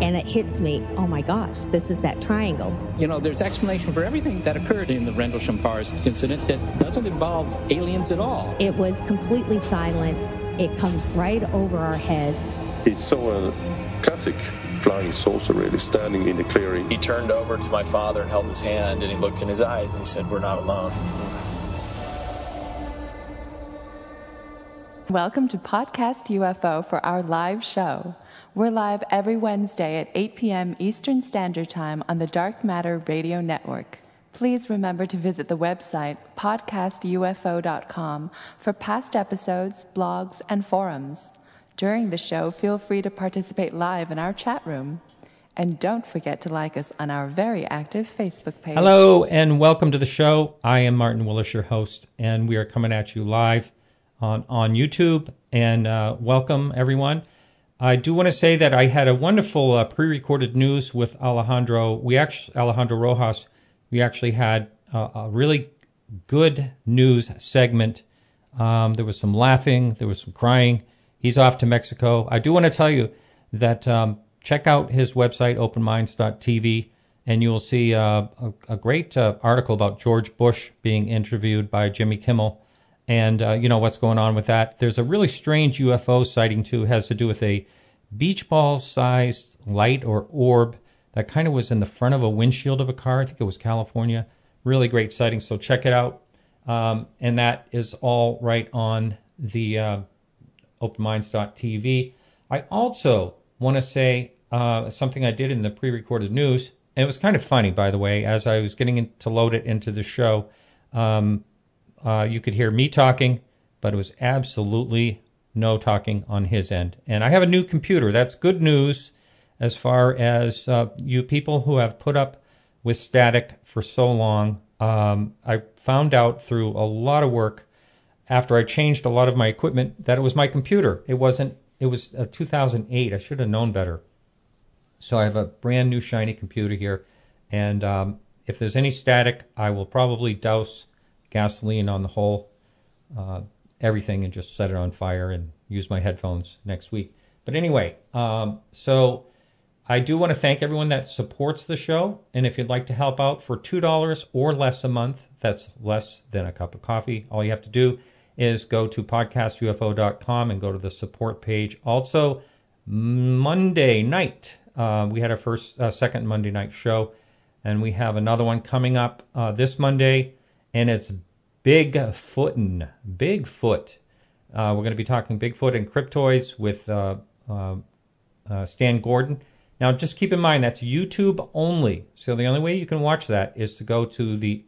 and it hits me, oh my gosh, this is that triangle. You know, there's explanation for everything that occurred in the Rendlesham Forest incident that doesn't involve aliens at all. It was completely silent. It comes right over our heads. He saw a classic flying saucer really standing in the clearing. He turned over to my father and held his hand, and he looked in his eyes and he said, "We're not alone." Welcome to Podcast UFO for our live show. We're live every Wednesday at 8 p.m. Eastern Standard Time on the Dark Matter Radio Network. Please remember to visit the website podcastufo.com for past episodes, blogs, and forums. During the show, feel free to participate live in our chat room. And don't forget to like us on our very active Facebook page. Hello, and welcome to the show. I am Martin Willis, your host, and we are coming at you live on YouTube. And welcome, everyone. I do want to say that I had a wonderful pre-recorded news with Alejandro Rojas. We actually had a really good news segment. There was some laughing. There was some crying. He's off to Mexico. I do want to tell you that check out his website, openminds.tv, and you will see a great article about George Bush being interviewed by Jimmy Kimmel. And you know what's going on with that. There's a really strange UFO sighting, too. It has to do with a beach ball-sized light or orb that kind of was in the front of a windshield of a car. I think it was California. Really great sighting, so check it out. And that is all right on the openminds.tv. I also want to say something I did in the pre-recorded news. And it was kind of funny, by the way, as I was getting to load it into the show. You could hear me talking, but it was absolutely no talking on his end. And I have a new computer. That's good news as far as you people who have put up with static for so long. I found out through a lot of work after I changed a lot of my equipment that it was my computer. It was 2008. I should have known better. So I have a brand new shiny computer here. And if there's any static, I will probably douse gasoline on the whole everything and just set it on fire and use my headphones next week. But anyway, so I do want to thank everyone that supports the show. And if you'd like to help out for $2 or less a month, that's less than a cup of coffee. All you have to do is go to podcastufo.com and go to the support page. Also, Monday night, we had our second Monday night show, and we have another one coming up this Monday. And it's Bigfoot. We're going to be talking Bigfoot and cryptoids with Stan Gordon. Now, just keep in mind, that's YouTube only. So the only way you can watch that is to go to the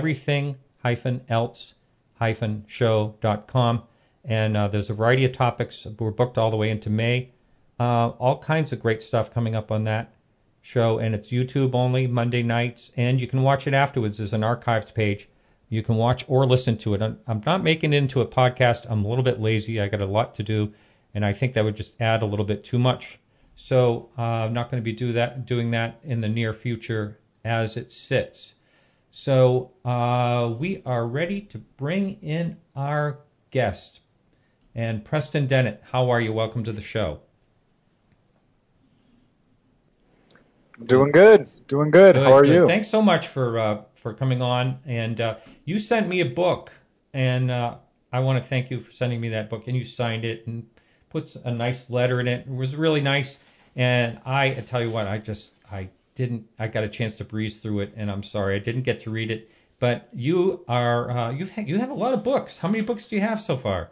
everything-else-show.com. And there's a variety of topics. We're booked all the way into May. All kinds of great stuff coming up on that show. And it's YouTube only, Monday nights. And you can watch it afterwards. There's an archives page. You can watch or listen to it. I'm not making it into a podcast. I'm a little bit lazy. I got a lot to do, and I think that would just add a little bit too much. So I'm not going to be doing that in the near future as it sits. So we are ready to bring in our guest. And Preston Dennett, how are you? Welcome to the show. Doing good. Good. How are you? Thanks so much for coming on. And you sent me a book, and I want to thank you for sending me that book. And you signed it and put a nice letter in it. It was really nice. And I tell you what, I got a chance to breeze through it, and I'm sorry I didn't get to read it. But you are you have a lot of books. How many books do you have so far?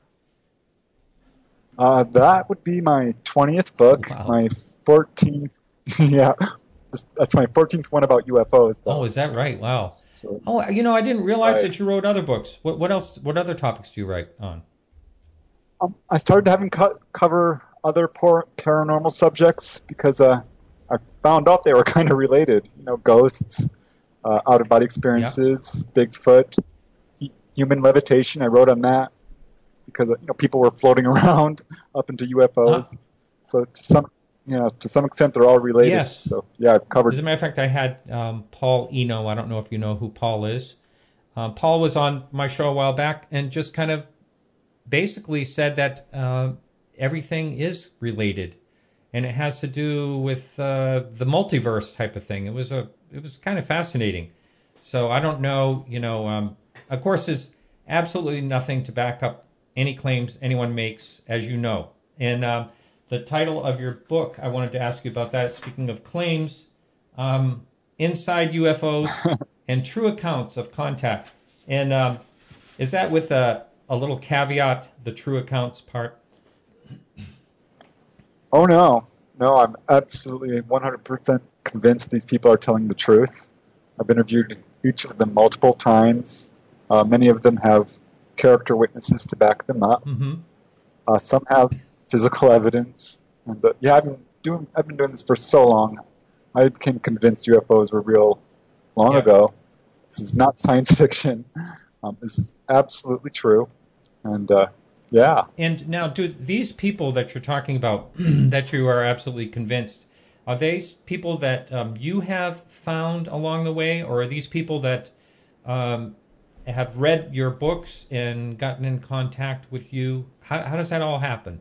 That would be my 20th book. Wow. My 14th. Yeah, that's my 14th one about UFOs. Though. Oh, is that right? Wow. So, I didn't realize that you wrote other books. What else? What other topics do you write on? I started having cover other paranormal subjects because I found out they were kind of related. Ghosts, out-of-body experiences, Bigfoot, human levitation. I wrote on that because people were floating around up into UFOs. So to some extent, they're all related. Yes. So, yeah, I've covered. As a matter of fact, I had Paul Eno. I don't know if you know who Paul is. Paul was on my show a while back and just kind of basically said that everything is related. and it has to do with the multiverse type of thing. It was kind of fascinating. So I don't know, of course, there's absolutely nothing to back up any claims anyone makes, as you know. And the title of your book, I wanted to ask you about that. Speaking of claims, Inside UFOs and True Accounts of Contact. And is that with a little caveat, the true accounts part? Oh, no. No, I'm absolutely 100% convinced these people are telling the truth. I've interviewed each of them multiple times. Many of them have character witnesses to back them up. Mm-hmm. Some have physical evidence. And, I've been doing this for so long. I became convinced UFOs were real long ago. This is not science fiction. This is absolutely true. And, And now, do these people that you're talking about, that you are absolutely convinced, are they people that you have found along the way, or are these people that have read your books and gotten in contact with you? How does that all happen?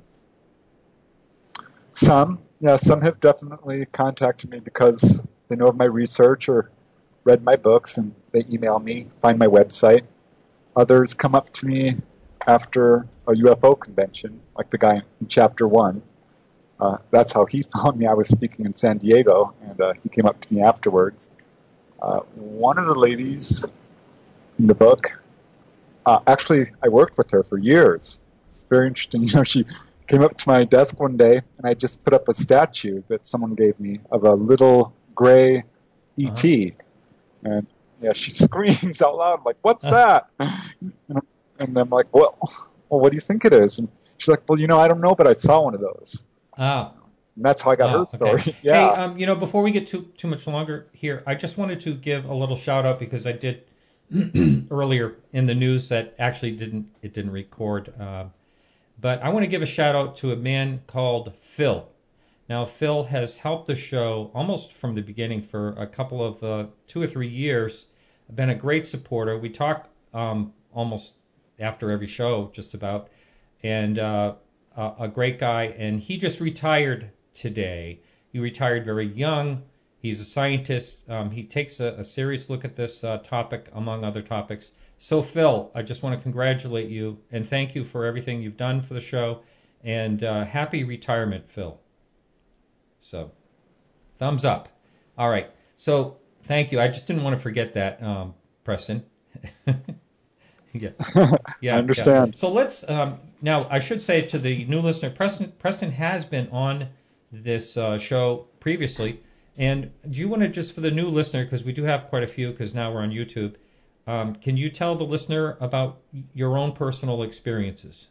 Some have definitely contacted me because they know of my research or read my books, and they email me, find my website. Others come up to me after a UFO convention, like the guy in Chapter 1. That's how he found me. I was speaking in San Diego, and he came up to me afterwards. One of the ladies in the book, actually, I worked with her for years. It's very interesting. She came up to my desk one day, and I just put up a statue that someone gave me of a little gray E.T. And she screams out loud, like, "What's that?" And I'm like, well, what do you think it is? And she's like, well, I don't know, but I saw one of those. Oh. And that's how I got her story. Okay. Yeah. Hey, before we get too much longer here, I just wanted to give a little shout out because I did earlier in the news that actually didn't record. But I want to give a shout out to a man called Phil. Now, Phil has helped the show almost from the beginning for a couple of 2 or 3 years. Been a great supporter. We talk almost after every show, just about, and a great guy. And he just retired today. He retired very young. He's a scientist. He takes a serious look at this topic, among other topics. So, Phil, I just want to congratulate you and thank you for everything you've done for the show. And happy retirement, Phil. So, thumbs up. All right. So, thank you. I just didn't want to forget that, Preston. Yeah, I understand. Yeah. So let's now. I should say to the new listener, Preston has been on this show previously, and do you want to just for the new listener, because we do have quite a few, because now we're on YouTube. Can you tell the listener about your own personal experiences?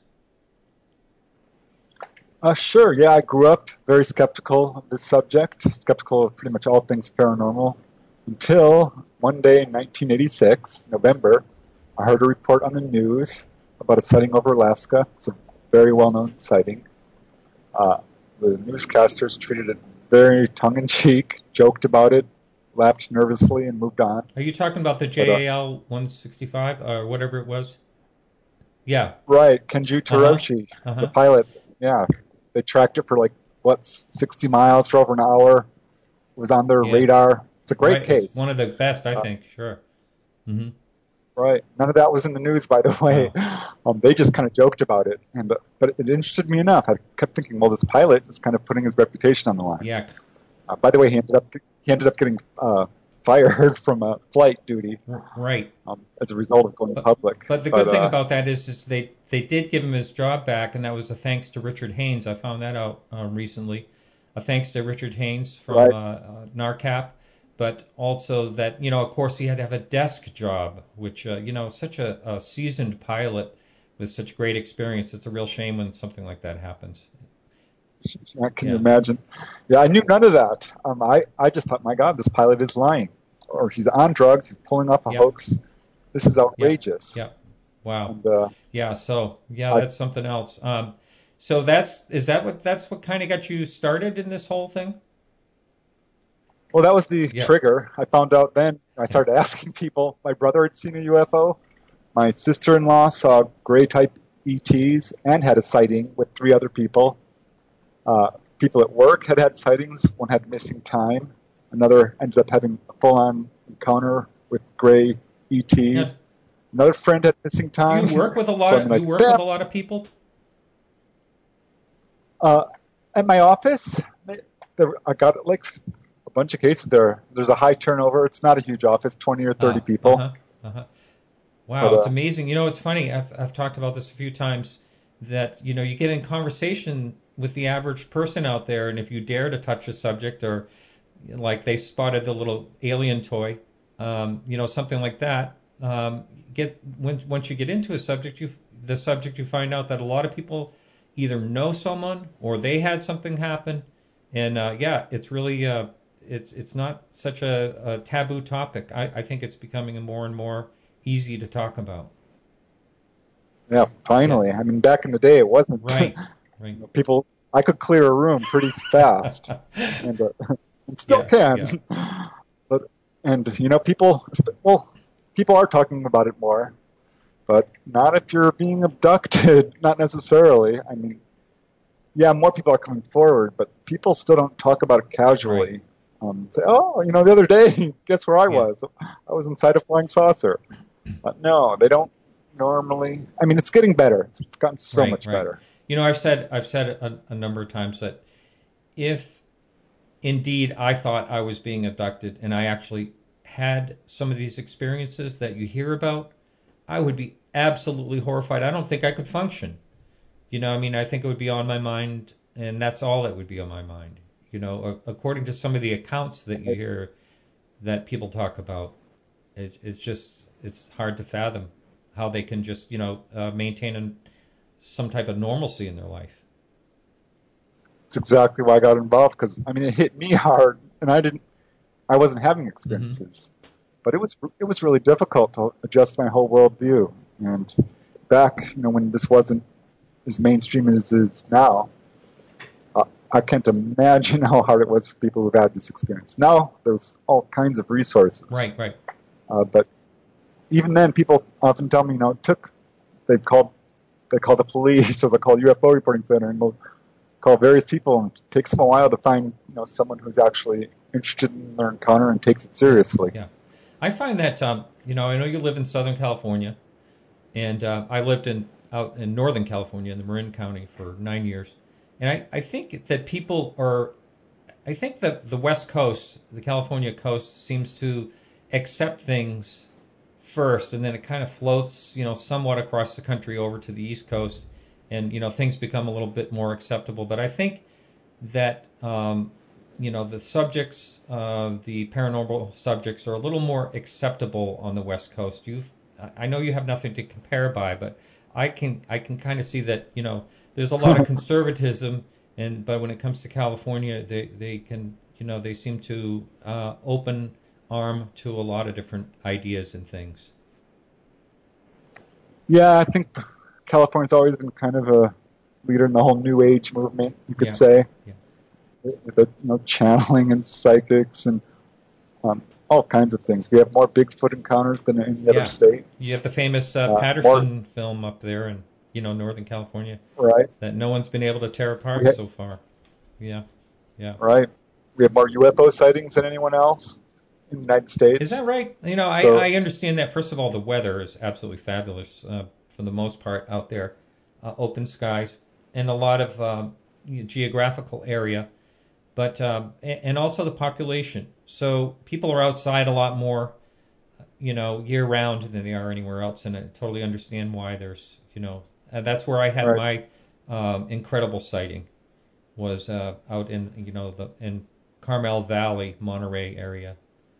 Sure. Yeah, I grew up very skeptical of this subject, skeptical of pretty much all things paranormal, until one day in 1986, November. I heard a report on the news about a sighting over Alaska. It's a very well-known sighting. The newscasters treated it very tongue-in-cheek, joked about it, laughed nervously, and moved on. Are you talking about the JAL 165 or whatever it was? Yeah. Right, Kenju Toroshi, the pilot. Yeah, they tracked it for 60 miles for over an hour. It was on their radar. It's a great case. It's one of the best, I think. Sure. Mm-hmm. Right. None of that was in the news, by the way. They just kind of joked about it, but it interested me enough. I kept thinking, well, this pilot is kind of putting his reputation on the line. Yeah. By the way, he ended up getting fired from flight duty. Right. As a result of going public. But the good thing about that is they did give him his job back, and that was a thanks to Richard Haynes. I found that out recently. A thanks to Richard Haynes from NARCAP. But also that, of course, he had to have a desk job, which, such a seasoned pilot with such great experience. It's a real shame when something like that happens. Can you imagine? Yeah, I knew none of that. I just thought, my God, this pilot is lying. Or he's on drugs, he's pulling off a hoax. This is outrageous. Yeah. Wow. And, that's something else. So that's what kind of got you started in this whole thing? Well, that was the trigger. I found out then. I started asking people. My brother had seen a UFO. My sister-in-law saw gray-type ETs and had a sighting with 3 other people. people at work had sightings. One had missing time. Another ended up having a full-on encounter with gray ETs. Yeah. Another friend had missing time. Do you work with a lot? With a lot of people? At my office, I got like a bunch of cases there. There's a high turnover. It's not a huge office, 20 or 30 people. Wow, but, it's amazing. You know, it's funny. I've talked about this a few times that, you know, you get in conversation with the average person out there, and if you dare to touch a subject, or like they spotted the little alien toy, you know, something like that, once you get into a subject, you find out that a lot of people either know someone or they had something happen, and it's really it's not such a taboo topic. I think it's becoming more and more easy to talk about. Yeah, finally. Yeah. I mean, back in the day, it wasn't. Right. People, I could clear a room pretty fast, and still can. Yeah. But you know, people are talking about it more, but not if you're being abducted. Not necessarily. I mean, yeah, more people are coming forward, but people still don't talk about it casually. Right. Say, oh, you know, the other day, guess where I was? I was inside a flying saucer. No, they don't normally. I mean, it's getting better. It's gotten so much better. You know, I've said a number of times that if indeed I thought I was being abducted and I actually had some of these experiences that you hear about, I would be absolutely horrified. I don't think I could function. You know, I mean, I think it would be on my mind, and that's all that would be on my mind. You know, according to some of the accounts that you hear that people talk about, it's hard to fathom how they can just, you know, maintain some type of normalcy in their life. It's exactly why I got involved, because, I mean, it hit me hard, and I wasn't having experiences. But it was really difficult to adjust my whole worldview. And back, you know, when this wasn't as mainstream as it is now, I can't imagine how hard it was for people who've had this experience. Now there's all kinds of resources. Right. But even then, people often tell me, you know, they call the police or they call UFO reporting center, and they'll call various people, and it takes them a while to find, you know, someone who's actually interested in their encounter and takes it seriously. Yeah. I find that, you know, I know you live in Southern California, and I lived out in Northern California in the Marin County for 9 years. And I think that I think that the West Coast, the California coast, seems to accept things first, and then it kind of floats, you know, somewhat across the country over to the East Coast, and, you know, things become a little bit more acceptable. But I think that, you know, the subjects, the paranormal subjects, are a little more acceptable on the West Coast. I know you have nothing to compare by, but I can kind of see that, you know, there's a lot of conservatism, but when it comes to California, they can, you know, they seem to open arm to a lot of different ideas and things. Yeah, I think California's always been kind of a leader in the whole New Age movement, you could say, with the, you know, channeling and psychics and all kinds of things. We have more Bigfoot encounters than any other state. You have the famous Patterson film up there in, you know, Northern California, right? That no one's been able to tear apart so far. Yeah. Right. We have more UFO sightings than anyone else in the United States. Is that right? You know, I understand that. First of all, the weather is absolutely fabulous for the most part out there. Open skies and a lot of geographical area, but and also the population. So people are outside a lot more, you know, year round than they are anywhere else, and I totally understand why there's, you know, that's where I had my incredible sighting, was out in, you know, in Carmel Valley, Monterey area.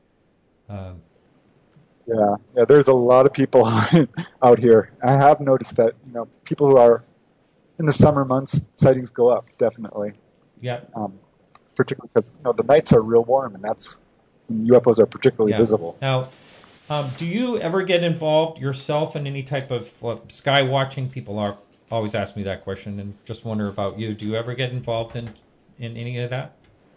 Yeah, there's a lot of people out here. I have noticed that, you know, people who are in the summer months, sightings go up, definitely. Yeah. Particularly because, you know, the nights are real warm, and that's when UFOs are particularly visible. Now, do you ever get involved yourself in any type of sky watching? People always ask me that question, and just wonder about you. Do you ever get involved in any of that?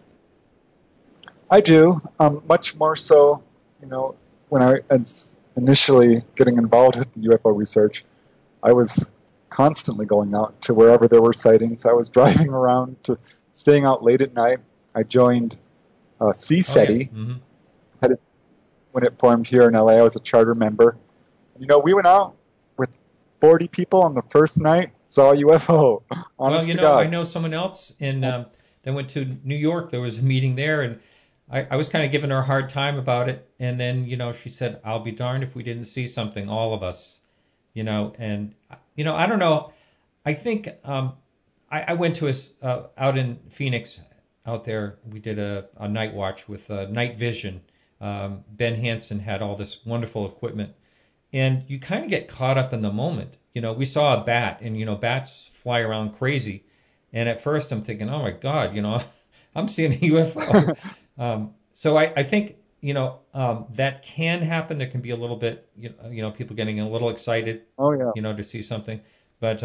I do, much more so, you know, when I was initially getting involved with the UFO research. I was constantly going out to wherever there were sightings. I was driving around to staying out late at night. I joined CSETI. Oh, yeah. When it formed here in LA. I was a charter member. We went out with 40 people on the first night, saw a UFO. Honest to God. I know someone else they went to New York. There was a meeting there, and I was kind of giving her a hard time about it. And then, she said, I'll be darned if we didn't see something, all of us, and, I don't know. I think I went to out in Phoenix out there. We did a night watch with night vision. Ben Hansen had all this wonderful equipment, and you kind of get caught up in the moment. We saw a bat, and bats fly around crazy. And at first I'm thinking, oh my God, I'm seeing a UFO. So I think, that can happen. There can be a little bit, people getting a little excited, oh yeah, to see something. But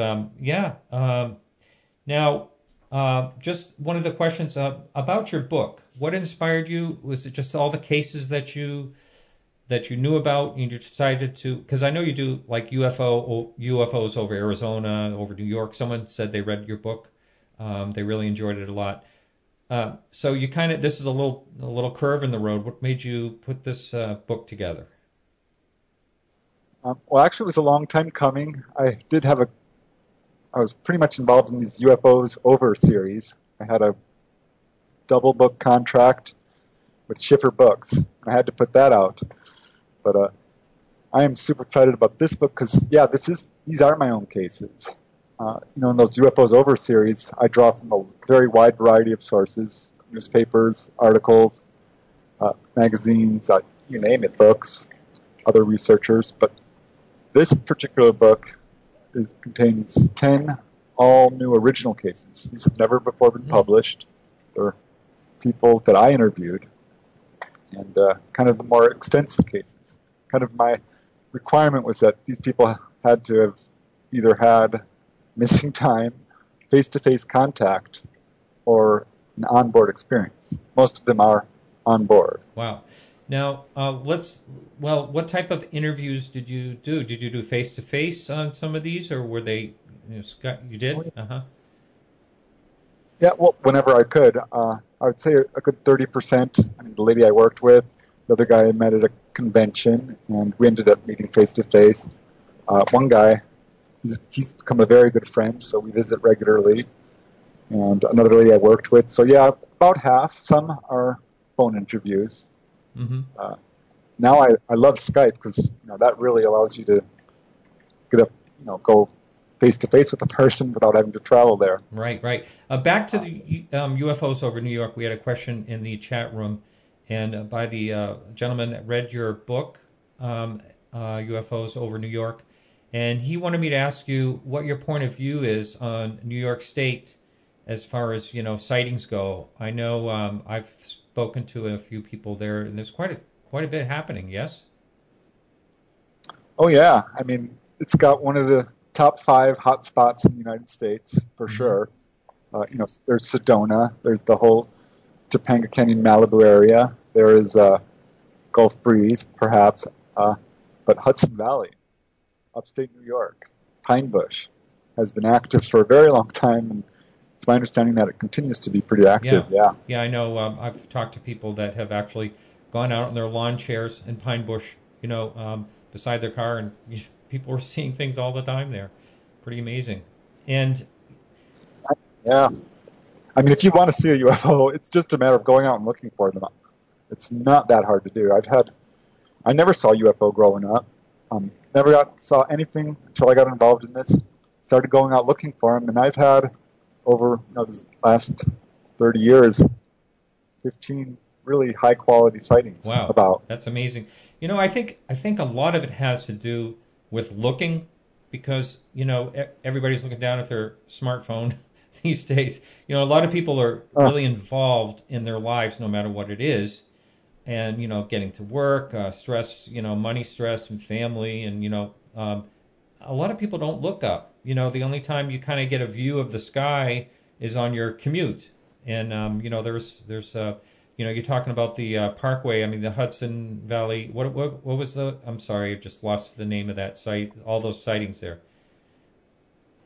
now, just one of the questions about your book. What inspired you? Was it just all the cases that you knew about and you decided to? Because I know you do like UFOs over Arizona, over New York. Someone said they read your book. They really enjoyed it a lot. So you this is a little curve in the road. What made you put this book together? Well, actually, it was a long time coming. I was pretty much involved in these UFOs Over series. I had a double book contract with Schiffer Books. I had to put that out. But I am super excited about this book because, these are my own cases. In those UFOs Over series, I draw from a very wide variety of sources, newspapers, articles, magazines, you name it, books, other researchers. But this particular book contains 10 all new original cases. These have never before been published. They're people that I interviewed, and kind of the more extensive cases. Kind of my requirement was that these people had to have either had missing time, face-to-face contact, or an onboard experience. Most of them are on board. Wow. Now, what type of interviews did you do? Did you do face-to-face on some of these, or were they, Scott, you did? Uh-huh. Yeah, well, whenever I could. I would say a good 30%. The lady I worked with, the other guy I met at a convention, and we ended up meeting face-to-face. One guy, he's become a very good friend, so we visit regularly. And another lady I worked with. So, about half. Some are phone interviews. Mm-hmm. Now I love Skype because that really allows you to go face to face with a person without having to travel there. Right. Back to the UFOs over New York. We had a question in the chat room, and by the gentleman that read your book, UFOs over New York, and he wanted me to ask you what your point of view is on New York State as far as sightings go. I know I've spoken to a few people there, and there's quite a bit happening. Yes. Oh yeah, it's got one of the top 5 hot spots in the United States for sure. There's Sedona. There's the whole Topanga Canyon, Malibu area. There is Gulf Breeze, perhaps, but Hudson Valley, upstate New York, Pine Bush, has been active for a very long time, and it's my understanding that it continues to be pretty active. Yeah, I know. I've talked to people that have actually gone out on their lawn chairs in Pine Bush, beside their car, and people are seeing things all the time there. Pretty amazing. And if you want to see a UFO, it's just a matter of going out and looking for them. It's not that hard to do. I never saw a UFO growing up. Never saw anything until I got involved in this. Started going out looking for them, and I've had over the last 30 years, 15 really high quality sightings. Wow, that's amazing. I think a lot of it has to do with looking, because everybody's looking down at their smartphone these days. A lot of people are really involved in their lives, no matter what it is, and getting to work, stress, money stress, and family, and a lot of people don't look up. The only time you kind of get a view of the sky is on your commute, and there's you're talking about the Parkway. The Hudson Valley. What was the? I'm sorry, I just lost the name of that site. All those sightings there.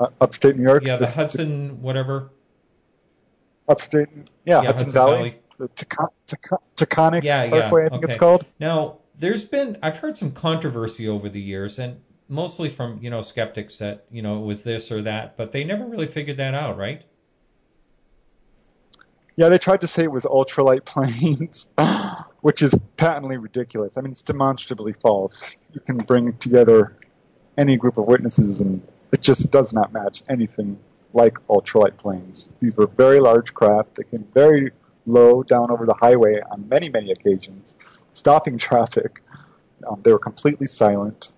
upstate New York. Yeah, the Hudson, whatever. Upstate, Hudson Valley. The Taconic Parkway, I think it's called. Now, I've heard some controversy over the years, and mostly from, skeptics that, it was this or that, but they never really figured that out, right? Yeah, they tried to say it was ultralight planes, which is patently ridiculous. I mean, it's demonstrably false. You can bring together any group of witnesses, and it just does not match anything like ultralight planes. These were very large craft. They came very low down over the highway on many, many occasions, stopping traffic. They were completely silent.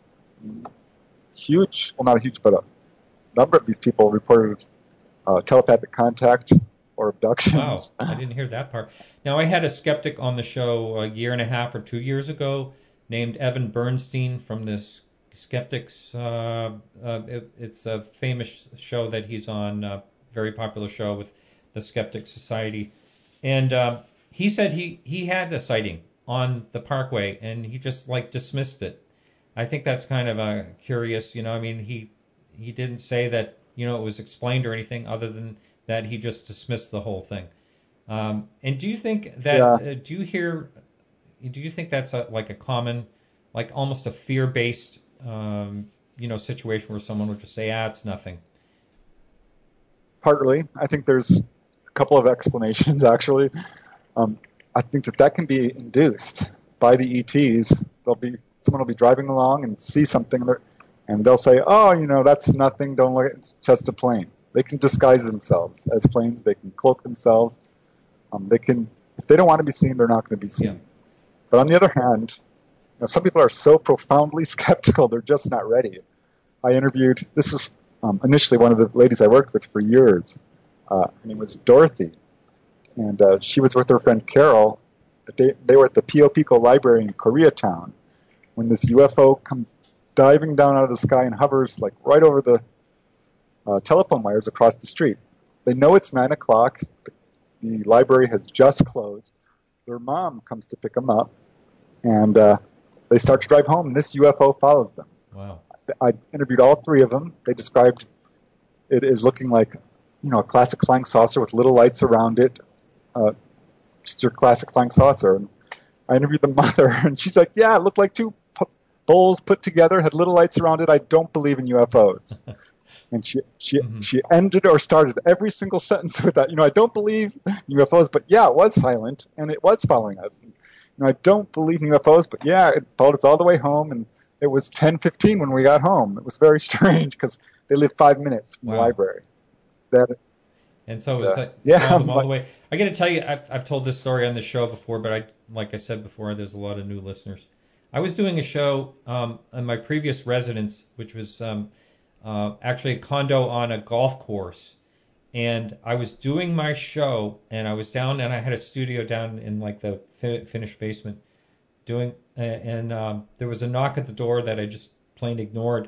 Huge, well, not huge, but a number of these people reported telepathic contact or abductions. Wow, I didn't hear that part. Now, I had a skeptic on the show a year and a half or 2 years ago named Evan Bernstein from the Skeptics. It's a famous show that he's on, a very popular show with the Skeptic Society. And he said he had a sighting on the Parkway, and he just dismissed it. I think that's kind of curious. I mean, he didn't say that it was explained or anything other than that he just dismissed the whole thing. And do you think that do you think that's a common, almost a fear-based situation where someone would just say, it's nothing? Partly. I think there's a couple of explanations, actually. I think that can be induced by the ETs. Someone will be driving along and see something, and they'll say, that's nothing, don't look, it's just a plane. They can disguise themselves as planes. They can cloak themselves. If they don't want to be seen, they're not going to be seen. Yeah. But on the other hand, some people are so profoundly skeptical, they're just not ready. This was initially one of the ladies I worked with for years. Her name was Dorothy. And she was with her friend Carol. They were at the Pio Pico Library in Koreatown when this UFO comes diving down out of the sky and hovers right over the telephone wires across the street. They know it's 9 o'clock. The library has just closed. Their mom comes to pick them up, and they start to drive home, and this UFO follows them. Wow. I interviewed all three of them. They described it as looking like, a classic flying saucer with little lights around it, just your classic flying saucer. And I interviewed the mother, and she's like, it looked like two bowls put together, had little lights around it. I don't believe in UFOs. And she ended or started every single sentence with that. I don't believe in UFOs, but it was silent, and it was following us. I don't believe in UFOs, but it followed us all the way home, and it was 10:15 when we got home. It was very strange because they lived 5 minutes from the library. And so it was all the way. I got to tell you, I've told this story on the show before, but like I said before, there's a lot of new listeners. I was doing a show in my previous residence, which was actually a condo on a golf course. And I was doing my show, and I was down, and I had a studio down in the finished basement and there was a knock at the door that I just plain ignored.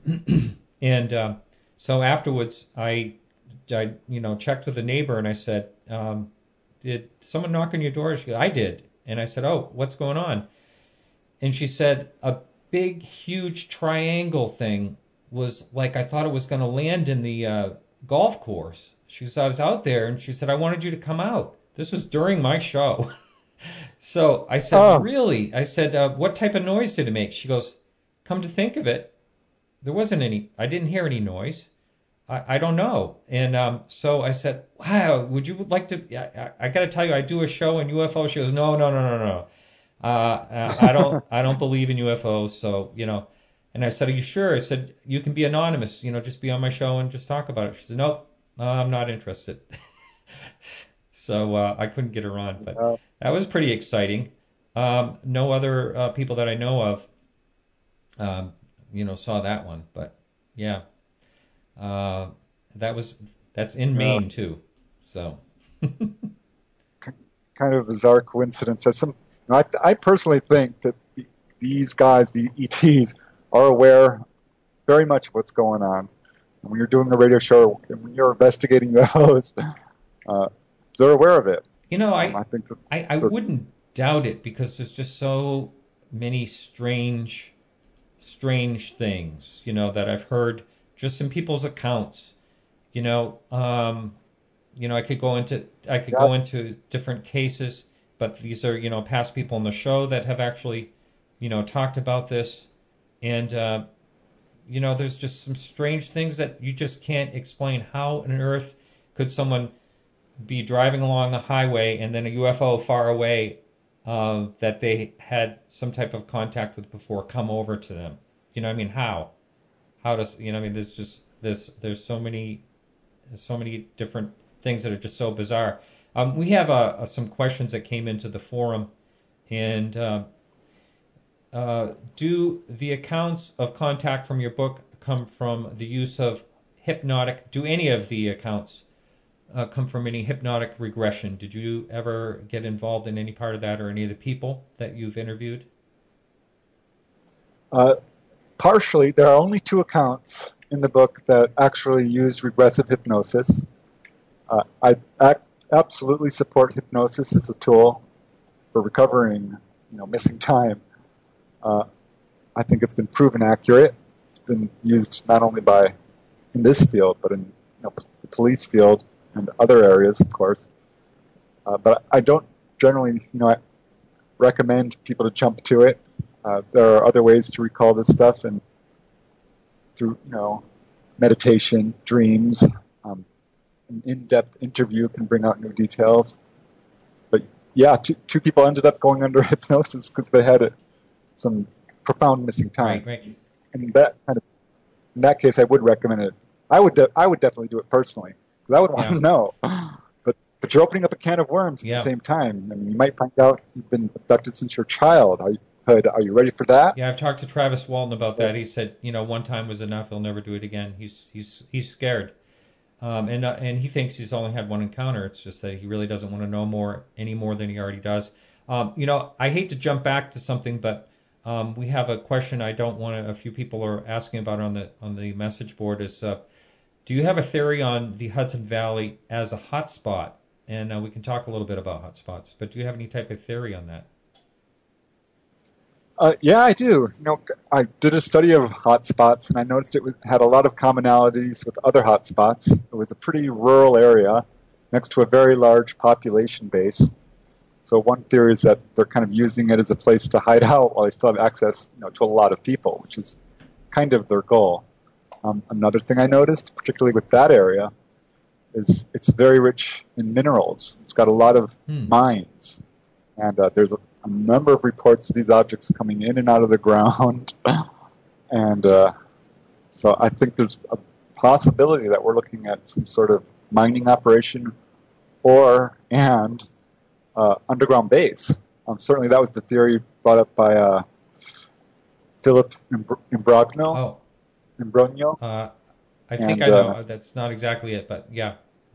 And so afterwards, I checked with a neighbor, and I said, did someone knock on your door? She goes, I did. And I said, oh, what's going on? And she said, a big, huge triangle thing was I thought it was going to land in the golf course. She said, I was out there, and she said, I wanted you to come out. This was during my show. So I said, Really? I said, what type of noise did it make? She goes, come to think of it, there wasn't any. I didn't hear any noise. I don't know. And so I said, wow, would you like to, I got to tell you, I do a show on UFOs. She goes, no. I don't believe in UFOs. So, and I said, are you sure? I said, you can be anonymous, just be on my show and just talk about it. She said, nope, I'm not interested. So I couldn't get her on, but that was pretty exciting. No other people that I know of, saw that one, but yeah. That's in Maine too. So kind of a bizarre coincidence. I personally think that these guys, the ETs, are aware very much of what's going on. And when you're doing a radio show, and when you're investigating UFOs, they're aware of it. I think I wouldn't doubt it, because there's just so many strange things, that I've heard just in people's accounts. I could go into different cases, but these are past people on the show that have actually talked about this, and there's just some strange things that you just can't explain. How on earth could someone be driving along a highway and then a UFO far away that they had some type of contact with before come over to them? How does there's so many different things that are just so bizarre. We have some questions that came into the forum, and do the accounts of contact from your book come from the use of hypnotic? Do any of the accounts come from any hypnotic regression? Did you ever get involved in any part of that, or any of the people that you've interviewed? Partially. There are only 2 accounts in the book that actually use regressive hypnosis. I absolutely support hypnosis as a tool for recovering, missing time. I think it's been proven accurate. It's been used not only in this field, but in the police field and other areas, of course. But I don't generally, recommend people to jump to it. There are other ways to recall this stuff, and through, meditation, dreams, an in-depth interview can bring out new details. But yeah, two people ended up going under hypnosis because they had some profound missing time. Right. And in that case, I would recommend it. I would definitely do it personally because I would want to know. But you're opening up a can of worms at the same time. I mean, you might find out you've been abducted since you're a child. Are you ready for that? Yeah, I've talked to Travis Walton about that. He said, one time was enough. He'll never do it again. He's scared, and he thinks he's only had one encounter. It's just that he really doesn't want to know any more than he already does. I hate to jump back to something, but we have a question a few people are asking about on the message board is, do you have a theory on the Hudson Valley as a hotspot? And we can talk a little bit about hotspots, but do you have any type of theory on that? Yeah, I do. I did a study of hotspots, and I noticed it had a lot of commonalities with other hotspots. It was a pretty rural area next to a very large population base. So one theory is that they're kind of using it as a place to hide out while they still have access, to a lot of people, which is kind of their goal. Another thing I noticed, particularly with that area, is it's very rich in minerals. It's got a lot of mines, and there's a number of reports of these objects coming in and out of the ground. And so I think there's a possibility that we're looking at some sort of mining operation and underground base. Certainly that was the theory brought up by Philip Imbrogno. Oh. Imbrogno. I think I know. That's not exactly it, but yeah.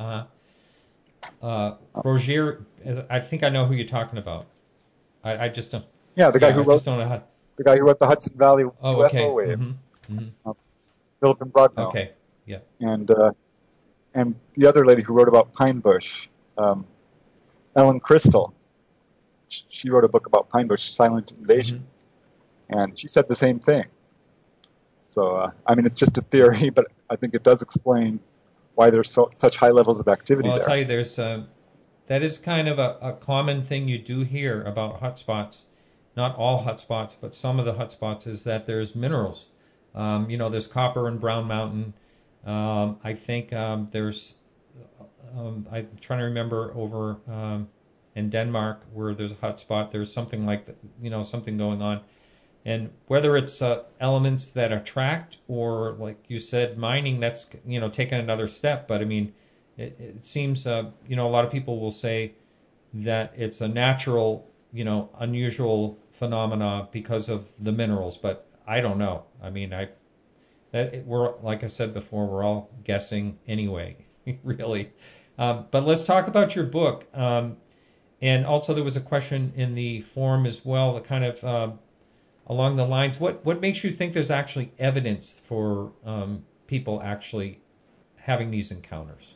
Roger, I think I know who you're talking about. I just don't. Yeah, the guy who wrote the Hudson Valley UFO wave. Mm-hmm. Philip Imbrogno. Okay. Yeah. And the other lady who wrote about Pine Bush, Ellen Crystal. She wrote a book about Pine Bush, Silent Invasion, and she said the same thing. So it's just a theory, but I think it does explain why there's such high levels of activity there. I'll tell you, there's that is kind of a common thing you do hear about hotspots. Not all hotspots, but some of the hotspots is that there's minerals. There's copper in Brown Mountain. I think there's. I'm trying to remember over in Denmark where there's a hotspot. There's something like that, something going on, and whether it's elements that attract or, like you said, mining. That's taking another step. But I mean. It seems, a lot of people will say that it's a natural, unusual phenomena because of the minerals, but I don't know. I mean, we're, like I said before, we're all guessing anyway, really. But let's talk about your book. And also there was a question in the forum as well, that kind of along the lines, what makes you think there's actually evidence for people actually having these encounters?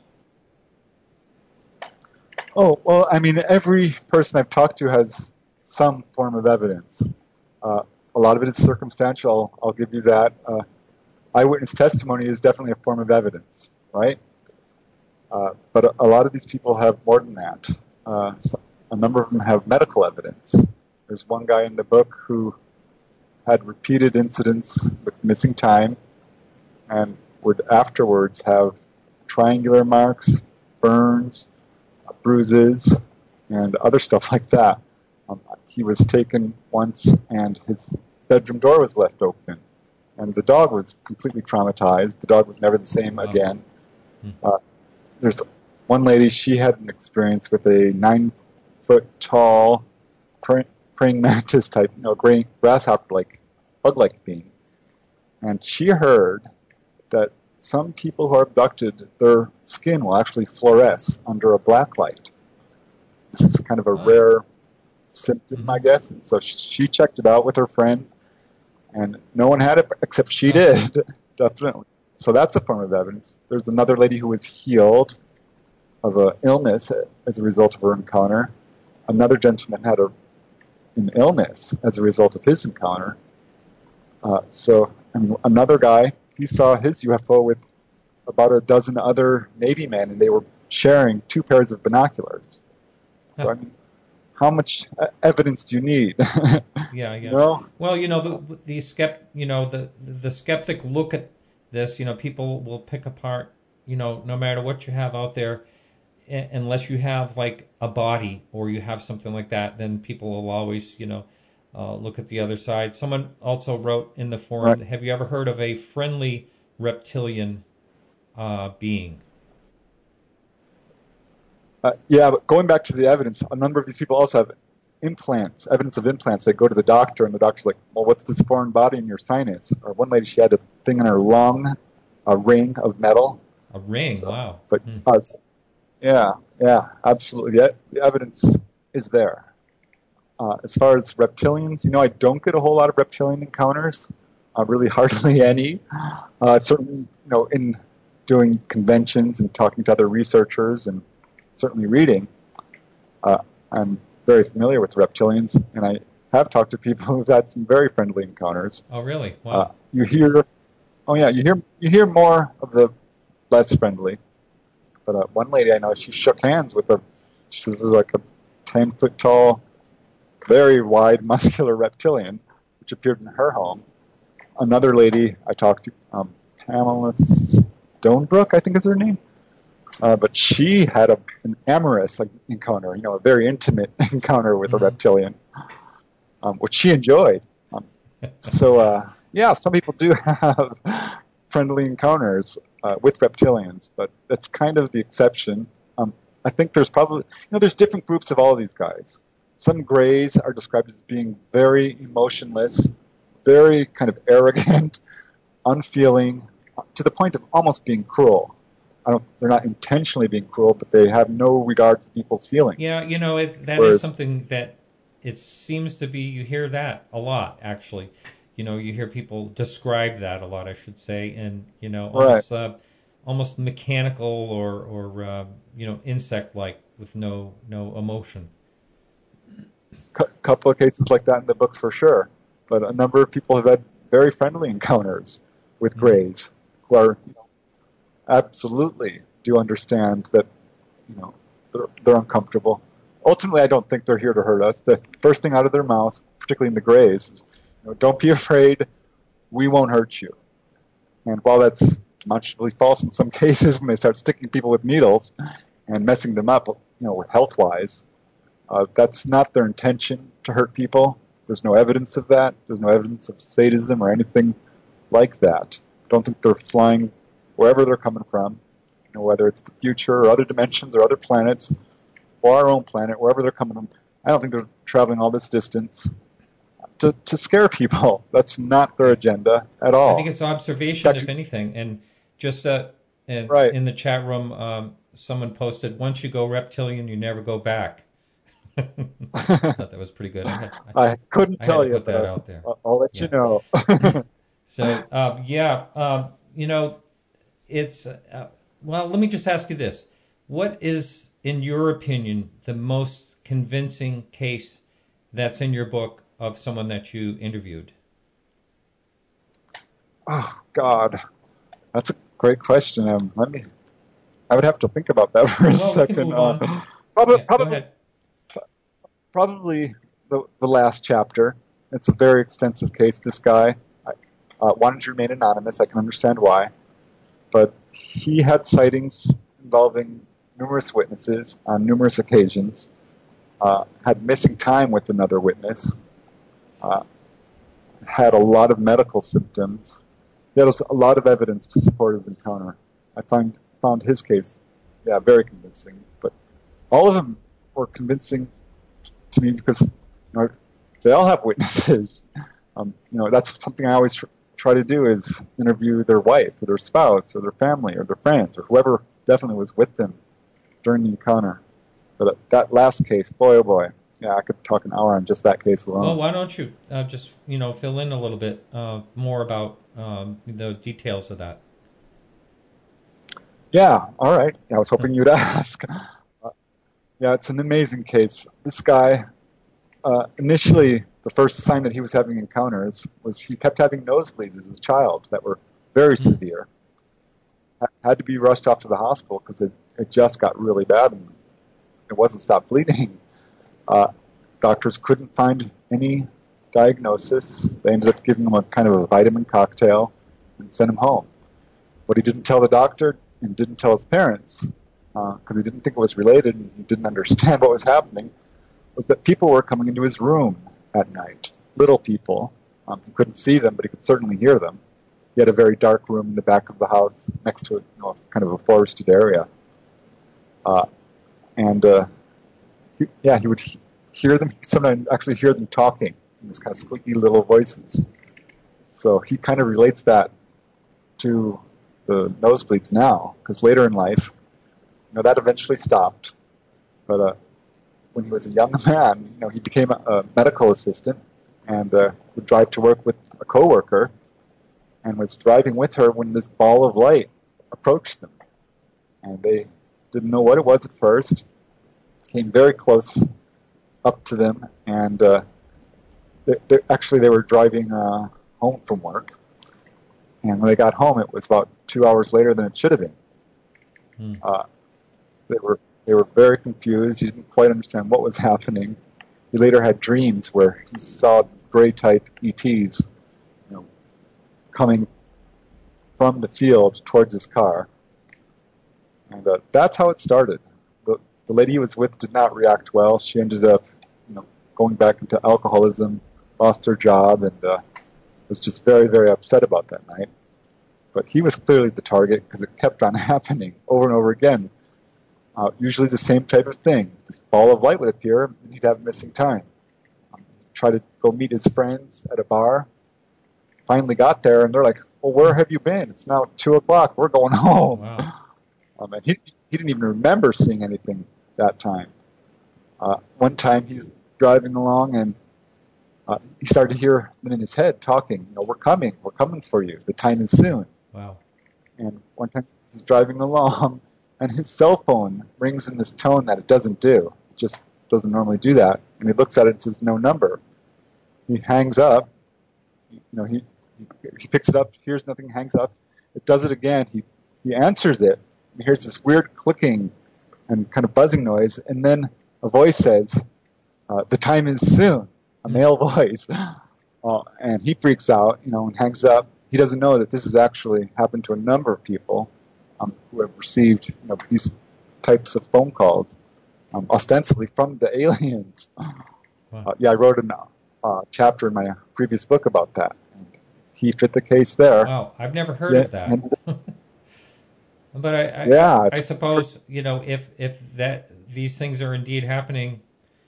Oh, well, every person I've talked to has some form of evidence. A lot of it is circumstantial, I'll give you that. eyewitness testimony is definitely a form of evidence, right? But a lot of these people have more than that. A number of them have medical evidence. There's one guy in the book who had repeated incidents with missing time and would afterwards have triangular marks, burns, bruises, and other stuff like that. He was taken once and his bedroom door was left open. And the dog was completely traumatized. The dog was never the same again. There's one lady, she had an experience with a 9-foot-tall praying mantis type, grasshopper-like, bug-like being. And she heard that some people who are abducted, their skin will actually fluoresce under a black light. This is kind of a rare symptom, I guess. And so she checked it out with her friend, and no one had it except she did, definitely. So that's a form of evidence. There's another lady who was healed of an illness as a result of her encounter. Another gentleman had an illness as a result of his encounter. Another guy, he saw his UFO with about a dozen other Navy men, and they were sharing 2 pairs of binoculars. So, how much evidence do you need? Yeah. You know? Well, the skeptic look at this. People will pick apart. No matter what you have out there, unless you have like a body or you have something like that, then people will always, look at the other side. Someone also wrote in the forum, Have you ever heard of a friendly reptilian being? Yeah, but going back to the evidence, a number of these people also have evidence of implants. They go to the doctor, and the doctor's like, well, what's this foreign body in your sinus? Or one lady, she had a thing in her lung, a ring of metal. A ring, wow. But yeah, absolutely. The evidence is there. As far as reptilians, I don't get a whole lot of reptilian encounters, really hardly any. Certainly, in doing conventions and talking to other researchers and certainly reading, I'm very familiar with reptilians, and I have talked to people who've had some very friendly encounters. Oh, really? Wow. You hear more of the less friendly. But one lady I know, she shook hands with she says it was like a 10-foot-tall, very wide, muscular reptilian, which appeared in her home. Another lady I talked to, Pamela Stonebrook, I think is her name. But she had an amorous encounter, a very intimate encounter with a reptilian, which she enjoyed. Some people do have friendly encounters with reptilians, but that's kind of the exception. I think there's probably, there's different groups of all of these guys. Some grays are described as being very emotionless, very kind of arrogant, unfeeling, to the point of almost being cruel. They're not intentionally being cruel, but they have no regard for people's feelings. Yeah, is something that it seems to be, you hear that a lot, actually. You hear people describe that a lot, I should say, and, almost mechanical or insect-like with no emotion. Couple of cases like that in the book for sure. But a number of people have had very friendly encounters with grays who are absolutely do understand that they're uncomfortable. Ultimately, I don't think they're here to hurt us. The first thing out of their mouth, particularly in the grays, is, don't be afraid, we won't hurt you. And while that's demonstrably false in some cases when they start sticking people with needles and messing them up, with health-wise, that's not their intention to hurt people. There's no evidence of that. There's no evidence of sadism or anything like that. I don't think they're flying wherever they're coming from, whether it's the future or other dimensions or other planets or our own planet, wherever they're coming from. I don't think they're traveling all this distance to scare people. That's not their agenda at all. I think it's observation, if anything. And just in the chat room, someone posted, once you go reptilian, you never go back. I thought that was pretty good. I couldn't tell you, put that out there. I'll let you know. So, it's, let me just ask you this. What is, in your opinion, the most convincing case that's in your book of someone that you interviewed? Oh God, that's a great question. I would have to think about that for a second. Probably the last chapter. It's a very extensive case. This guy wanted to remain anonymous. I can understand why. But he had sightings involving numerous witnesses on numerous occasions, had missing time with another witness, had a lot of medical symptoms. He had a lot of evidence to support his encounter. I found his case, very convincing. But all of them were convincing to me because they all have witnesses. That's something I always try to do is interview their wife or their spouse or their family or their friends or whoever definitely was with them during the encounter. But that last case, boy, oh boy, I could talk an hour on just that case alone. Well, why don't you just fill in a little bit more about the details of that? Yeah, all right. I was hoping you'd ask. It's an amazing case. This guy, initially, the first sign that he was having encounters was he kept having nosebleeds as a child that were very severe. Had to be rushed off to the hospital because it just got really bad and it wasn't stopped bleeding. Doctors couldn't find any diagnosis. They ended up giving him a kind of a vitamin cocktail and sent him home. What he didn't tell the doctor and didn't tell his parents, because he didn't think it was related and he didn't understand what was happening, was that people were coming into his room at night. Little people. He couldn't see them, but he could certainly hear them. He had a very dark room in the back of the house next to kind of a forested area. He would hear them, sometimes actually hear them talking in this kind of squeaky little voices. So he kind of relates that to the nosebleeds now, because later in life, that eventually stopped. But when he was a young man, he became a medical assistant and would drive to work with a coworker and was driving with her when this ball of light approached them. And they didn't know what it was at first. It came very close up to them, and they were driving home from work. And when they got home, it was about 2 hours later than it should have been. They were very confused. He didn't quite understand what was happening. He later had dreams where he saw these gray-type ETs, coming from the field towards his car. And that's how it started. The lady he was with did not react well. She ended up, going back into alcoholism, lost her job, and was just very, very upset about that night. But he was clearly the target because it kept on happening over and over again. Usually the same type of thing. This ball of light would appear, and he'd have missing time. Try to go meet his friends at a bar. Finally got there, and they're like, well, where have you been? It's now 2 o'clock. We're going home. Wow. And he didn't even remember seeing anything that time. One time he's driving along, and he started to hear them in his head talking, we're coming for you. The time is soon. Wow. And one time he's driving along, and his cell phone rings in this tone that it doesn't do. It just doesn't normally do that. And he looks at it and says, no number. He hangs up. He picks it up, hears nothing, hangs up. It does it again. He answers it. He hears this weird clicking and kind of buzzing noise, and then a voice says, the time is soon, a male voice. And he freaks out, and hangs up. He doesn't know that this has actually happened to a number of people who have received these types of phone calls, ostensibly from the aliens. Wow. I wrote a chapter in my previous book about that. And he fit the case there. Wow, I've never heard of that. But I suppose if these things are indeed happening,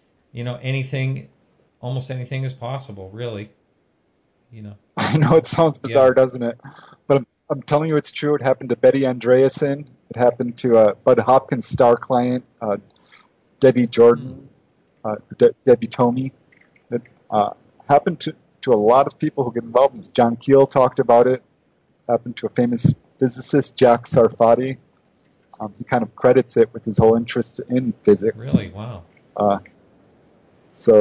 almost anything is possible, really. I know it sounds bizarre, doesn't it? But I'm telling you, it's true. It happened to Betty Andreasson. It happened to Bud Hopkins' star client, Debbie Jordan, Debbie Tomey. It happened to a lot of people who get involved in this. John Keel talked about it. Happened to a famous physicist, Jack Sarfati. He kind of credits it with his whole interest in physics. Really? Wow.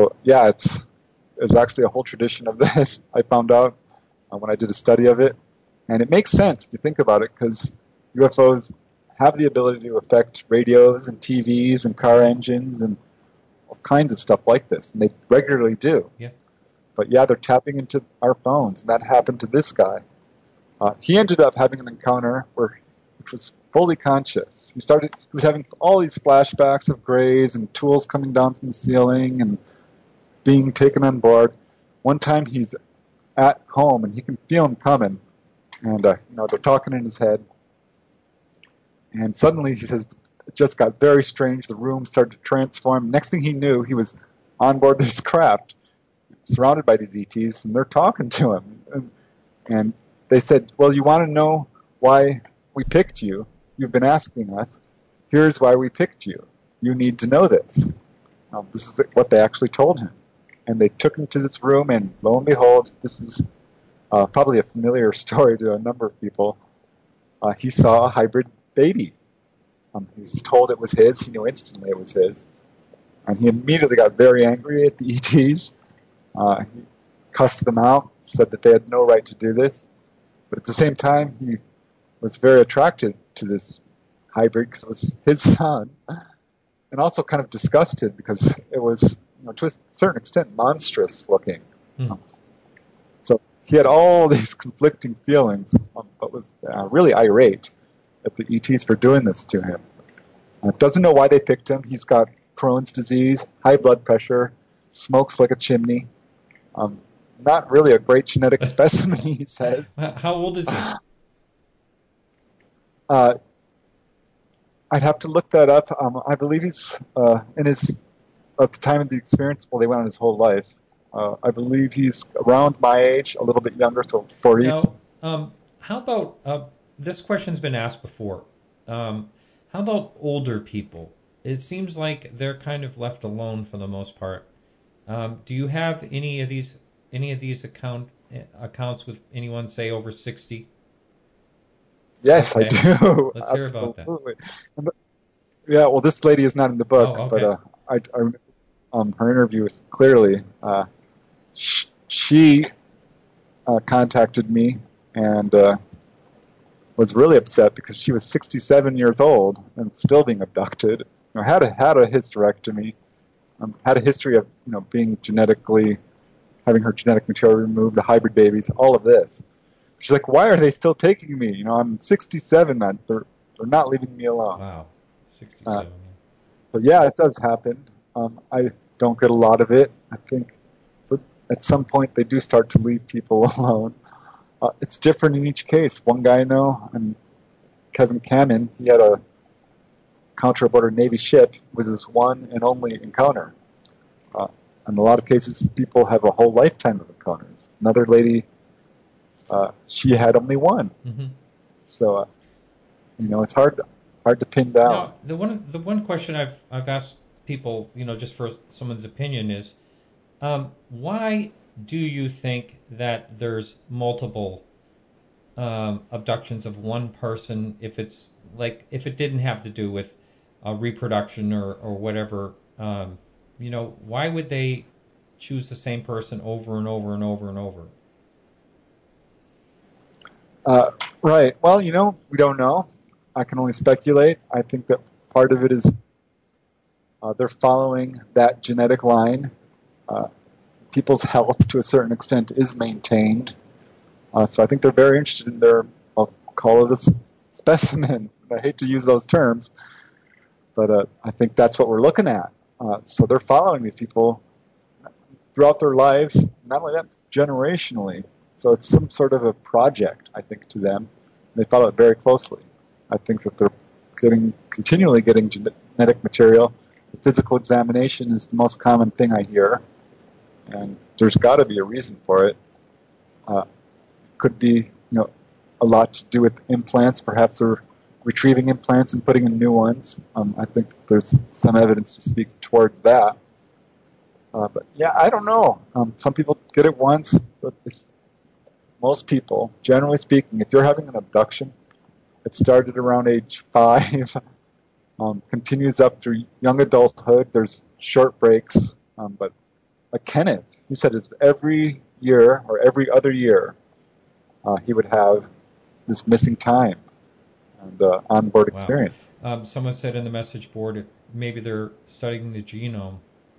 There's actually a whole tradition of this, I found out when I did a study of it. And it makes sense if you think about it, because UFOs have the ability to affect radios and TVs and car engines and all kinds of stuff like this, and they regularly do. Yeah. But yeah, they're tapping into our phones, and that happened to this guy. He ended up having an encounter which was fully conscious. He was having all these flashbacks of grays and tools coming down from the ceiling and being taken on board. One time he's at home and he can feel them coming, and they're talking in his head. And suddenly he says it just got very strange. The room started to transform. Next thing he knew, he was on board this craft, surrounded by these ETs, and they're talking to him. And they said, well, you want to know why we picked you? You've been asking us. Here's why we picked you. You need to know this. This is what they actually told him. And they took him to this room, and lo and behold, this is probably a familiar story to a number of people. He saw a hybrid baby. He's told it was his. He knew instantly it was his. And he immediately got very angry at the ETs. He cussed them out, said that they had no right to do this. But at the same time, he was very attracted to this hybrid because it was his son, and also kind of disgusted because it was, to a certain extent, monstrous looking. So he had all these conflicting feelings, but was really irate at the ETs for doing this to him. Doesn't know why they picked him. He's got Crohn's disease, high blood pressure, smokes like a chimney. Not really a great genetic specimen, he says. How old is he? I'd have to look that up. I believe he's at the time of the experience. Well, they went on his whole life. I believe he's around my age, a little bit younger, so 40s. Now, how about this question's been asked before? How about older people? It seems like they're kind of left alone for the most part. Do you have any of these accounts with anyone, say, over 60? Yes, okay. I do. Let's hear about that. Yeah, well, this lady is not in the book, but her interview is clearly she contacted me and was really upset because she was 67 years old and still being abducted. Had a hysterectomy, had a history of being having her genetic material removed, the hybrid babies, all of this. She's like, why are they still taking me? I'm 67, man. They're not leaving me alone. Wow, 67. So yeah, it does happen. I don't get a lot of it. I think at some point they do start to leave people alone. It's different in each case. One guy I know, Kevin Cannon, he had a encounter aboard a Navy ship. It was his one and only encounter. In a lot of cases, people have a whole lifetime of encounters. Another lady, she had only one. Mm-hmm. So, it's hard to pin down. Now, the one question I've asked people, just for someone's opinion is, why do you think that there's multiple abductions of one person if it didn't have to do with reproduction or whatever? Why would they choose the same person over and over and over and over? Right. Well, we don't know. I can only speculate. I think that part of it is they're following that genetic line. People's health, to a certain extent, is maintained. So I think they're very interested in I'll call it a specimen. I hate to use those terms, but I think that's what we're looking at. So they're following these people throughout their lives, not only that, generationally. So it's some sort of a project, I think, to them. They follow it very closely. I think that they're continually getting genetic material. The physical examination is the most common thing I hear, and there's got to be a reason for it. Could be, a lot to do with implants. Perhaps they're retrieving implants and putting in new ones. I think that there's some evidence to speak towards that. But yeah, I don't know. Some people get it once, but most people, generally speaking, if you're having an abduction, it started around age 5, continues up through young adulthood. There's short breaks, but like Kenneth, he said it's every year or every other year he would have this missing time and onboard experience. Someone said in the message board, maybe they're studying the genome.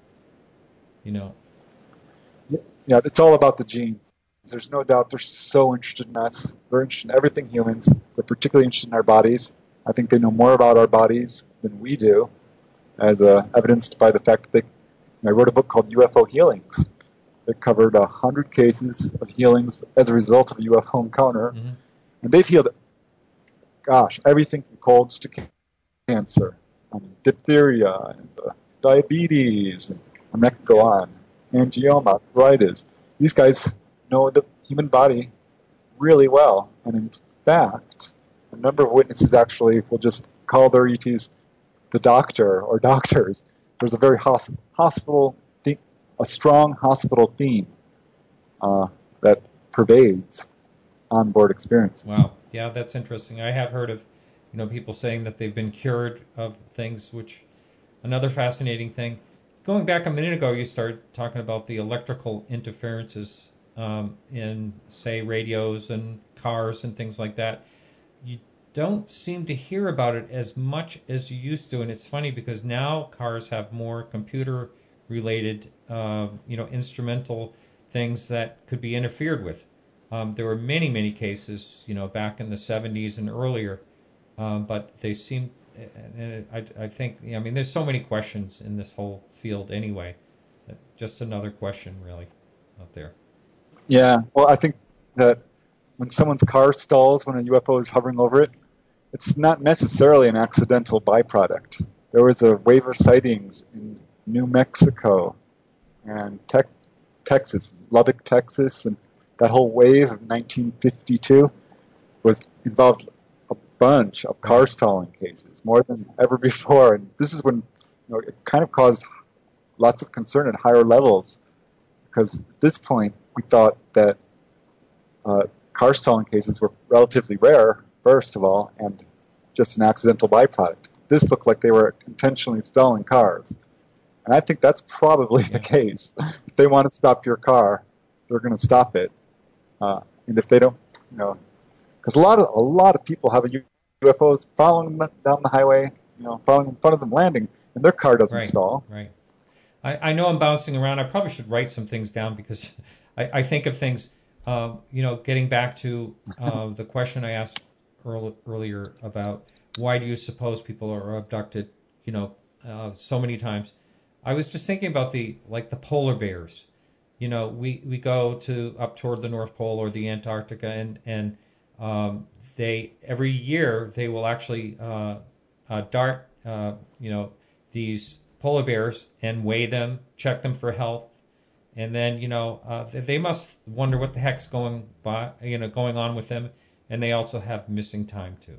Yeah, it's all about the genes. There's no doubt they're so interested in us. They're interested in everything humans. They're particularly interested in our bodies. I think they know more about our bodies than we do, as evidenced by the fact that I wrote a book called UFO Healings that covered 100 cases of healings as a result of a UFO encounter. Mm-hmm. And they've healed, everything from colds to cancer, diphtheria, and diabetes, and I could go on, angioma, arthritis. These guys know the human body really well. And in fact, a number of witnesses actually will just call their ETs the doctor or doctors. There's a very a strong hospital theme that pervades onboard experiences. Wow. Yeah, that's interesting. I have heard of, people saying that they've been cured of things, which another fascinating thing. Going back a minute ago, you started talking about the electrical interferences in, say, radios and cars and things like that. You don't seem to hear about it as much as you used to, and it's funny because now cars have more computer-related, instrumental things that could be interfered with. There were many, many cases, back in the 70s and earlier, but they seem, and I think, there's so many questions in this whole field anyway. Just another question, really, out there. Yeah, well, I think that when someone's car stalls when a UFO is hovering over it, it's not necessarily an accidental byproduct. There was a wave of sightings in New Mexico and Texas, Lubbock, Texas, and that whole wave of 1952 involved a bunch of car stalling cases, more than ever before. And this is when it kind of caused lots of concern at higher levels, because at this point we thought that car stalling cases were relatively rare, first of all, and just an accidental byproduct. This looked like they were intentionally stalling cars. And I think that's probably the case. If they want to stop your car, they're going to stop it. And if they don't, because a lot of people have UFOs following them down the highway, following in front of them landing, and their car doesn't stall. Right. I know I'm bouncing around. I probably should write some things down because I think of things, getting back to the question I asked earlier about why do you suppose people are abducted, so many times. I was just thinking about the polar bears. We go up toward the North Pole or the Antarctica, and they every year they will actually dart these polar bears and weigh them, check them for health, and then they must wonder what the heck's going on with them, and they also have missing time too.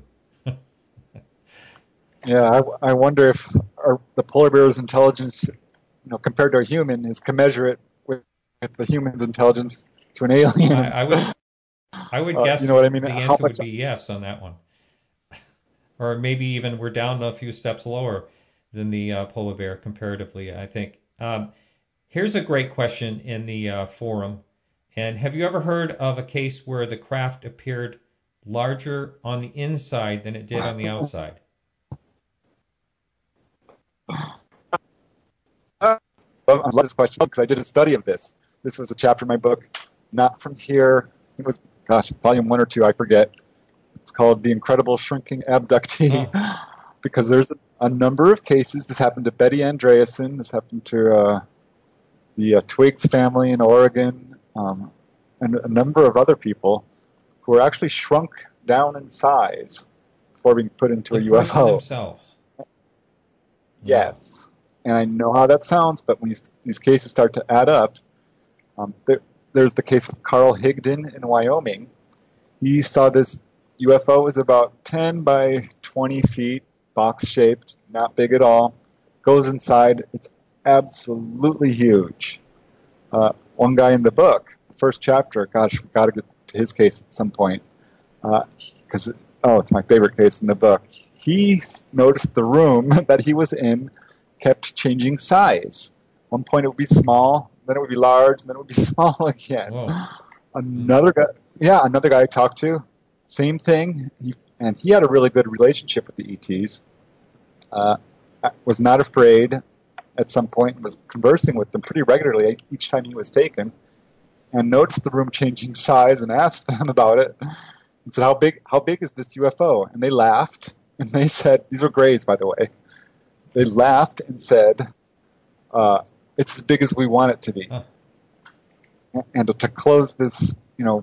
Yeah, I wonder if the polar bear's intelligence, compared to a human, is commensurate with the human's intelligence to an alien. I would guess. You know what I mean? The answer would be yes on that one, or maybe even we're down a few steps lower than the polar bear comparatively, I think. Here's a great question in the forum. And have you ever heard of a case where the craft appeared larger on the inside than it did on the outside? I love this question because I did a study of this. This was a chapter in my book, Not From Here. It was, volume 1 or 2, I forget. It's called The Incredible Shrinking Abductee. Oh. Because there's a number of cases. This happened to Betty Andreasen. This happened to the Twiggs family in Oregon, and a number of other people who were actually shrunk down in size before being put into a UFO. Themselves. Yes. And I know how that sounds, but when these cases start to add up, there's the case of Carl Higdon in Wyoming. He saw this UFO was about 10 by 20 feet, box-shaped, not big at all. Goes inside. It's absolutely huge. One guy in the book, the first chapter, we've got to get to his case at some point, because it's my favorite case in the book. He noticed the room that he was in kept changing size. At one point it would be small, then it would be large, and then it would be small again. Whoa. Another guy I talked to same thing. He had a really good relationship with the ETs. Was not afraid at some point, was conversing with them pretty regularly each time he was taken, and noticed the room changing size and asked them about it and said, how big is this UFO? And they laughed, and they said, these were Greys, by the way, they laughed and said, it's as big as we want it to be. Huh. And to close this,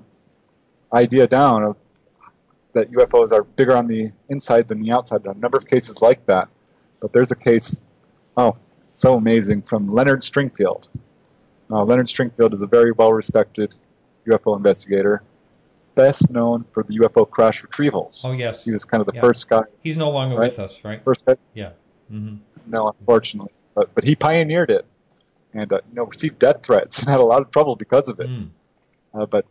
idea down of that UFOs are bigger on the inside than the outside, there are a number of cases like that. But there's a case, so amazing, from Leonard Stringfield. Leonard Stringfield is a very well-respected UFO investigator, best known for the UFO crash retrievals. Oh, yes. He was kind of the first guy. He's no longer with us, right? First guy? Yeah. Mm-hmm. No, unfortunately. But he pioneered it and received death threats and had a lot of trouble because of it. But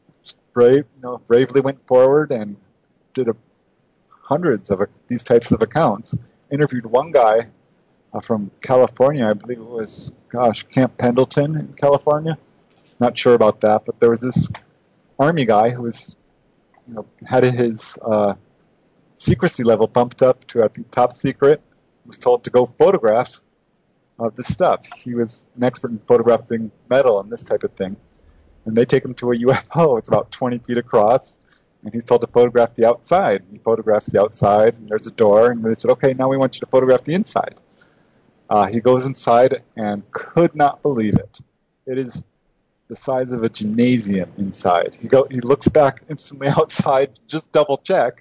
bravely went forward and did hundreds of these types of accounts. Interviewed one guy from California, I believe it was, Camp Pendleton in California. Not sure about that, but there was this Army guy who was, had his secrecy level bumped up to, I think, top secret. Was told to go photograph this stuff. He was an expert in photographing metal and this type of thing. And they take him to a UFO. It's about 20 feet across. And he's told to photograph the outside. He photographs the outside, and there's a door. And they said, okay, now we want you to photograph the inside. He goes inside and could not believe it. It is the size of a gymnasium inside. He looks back instantly outside, just double check.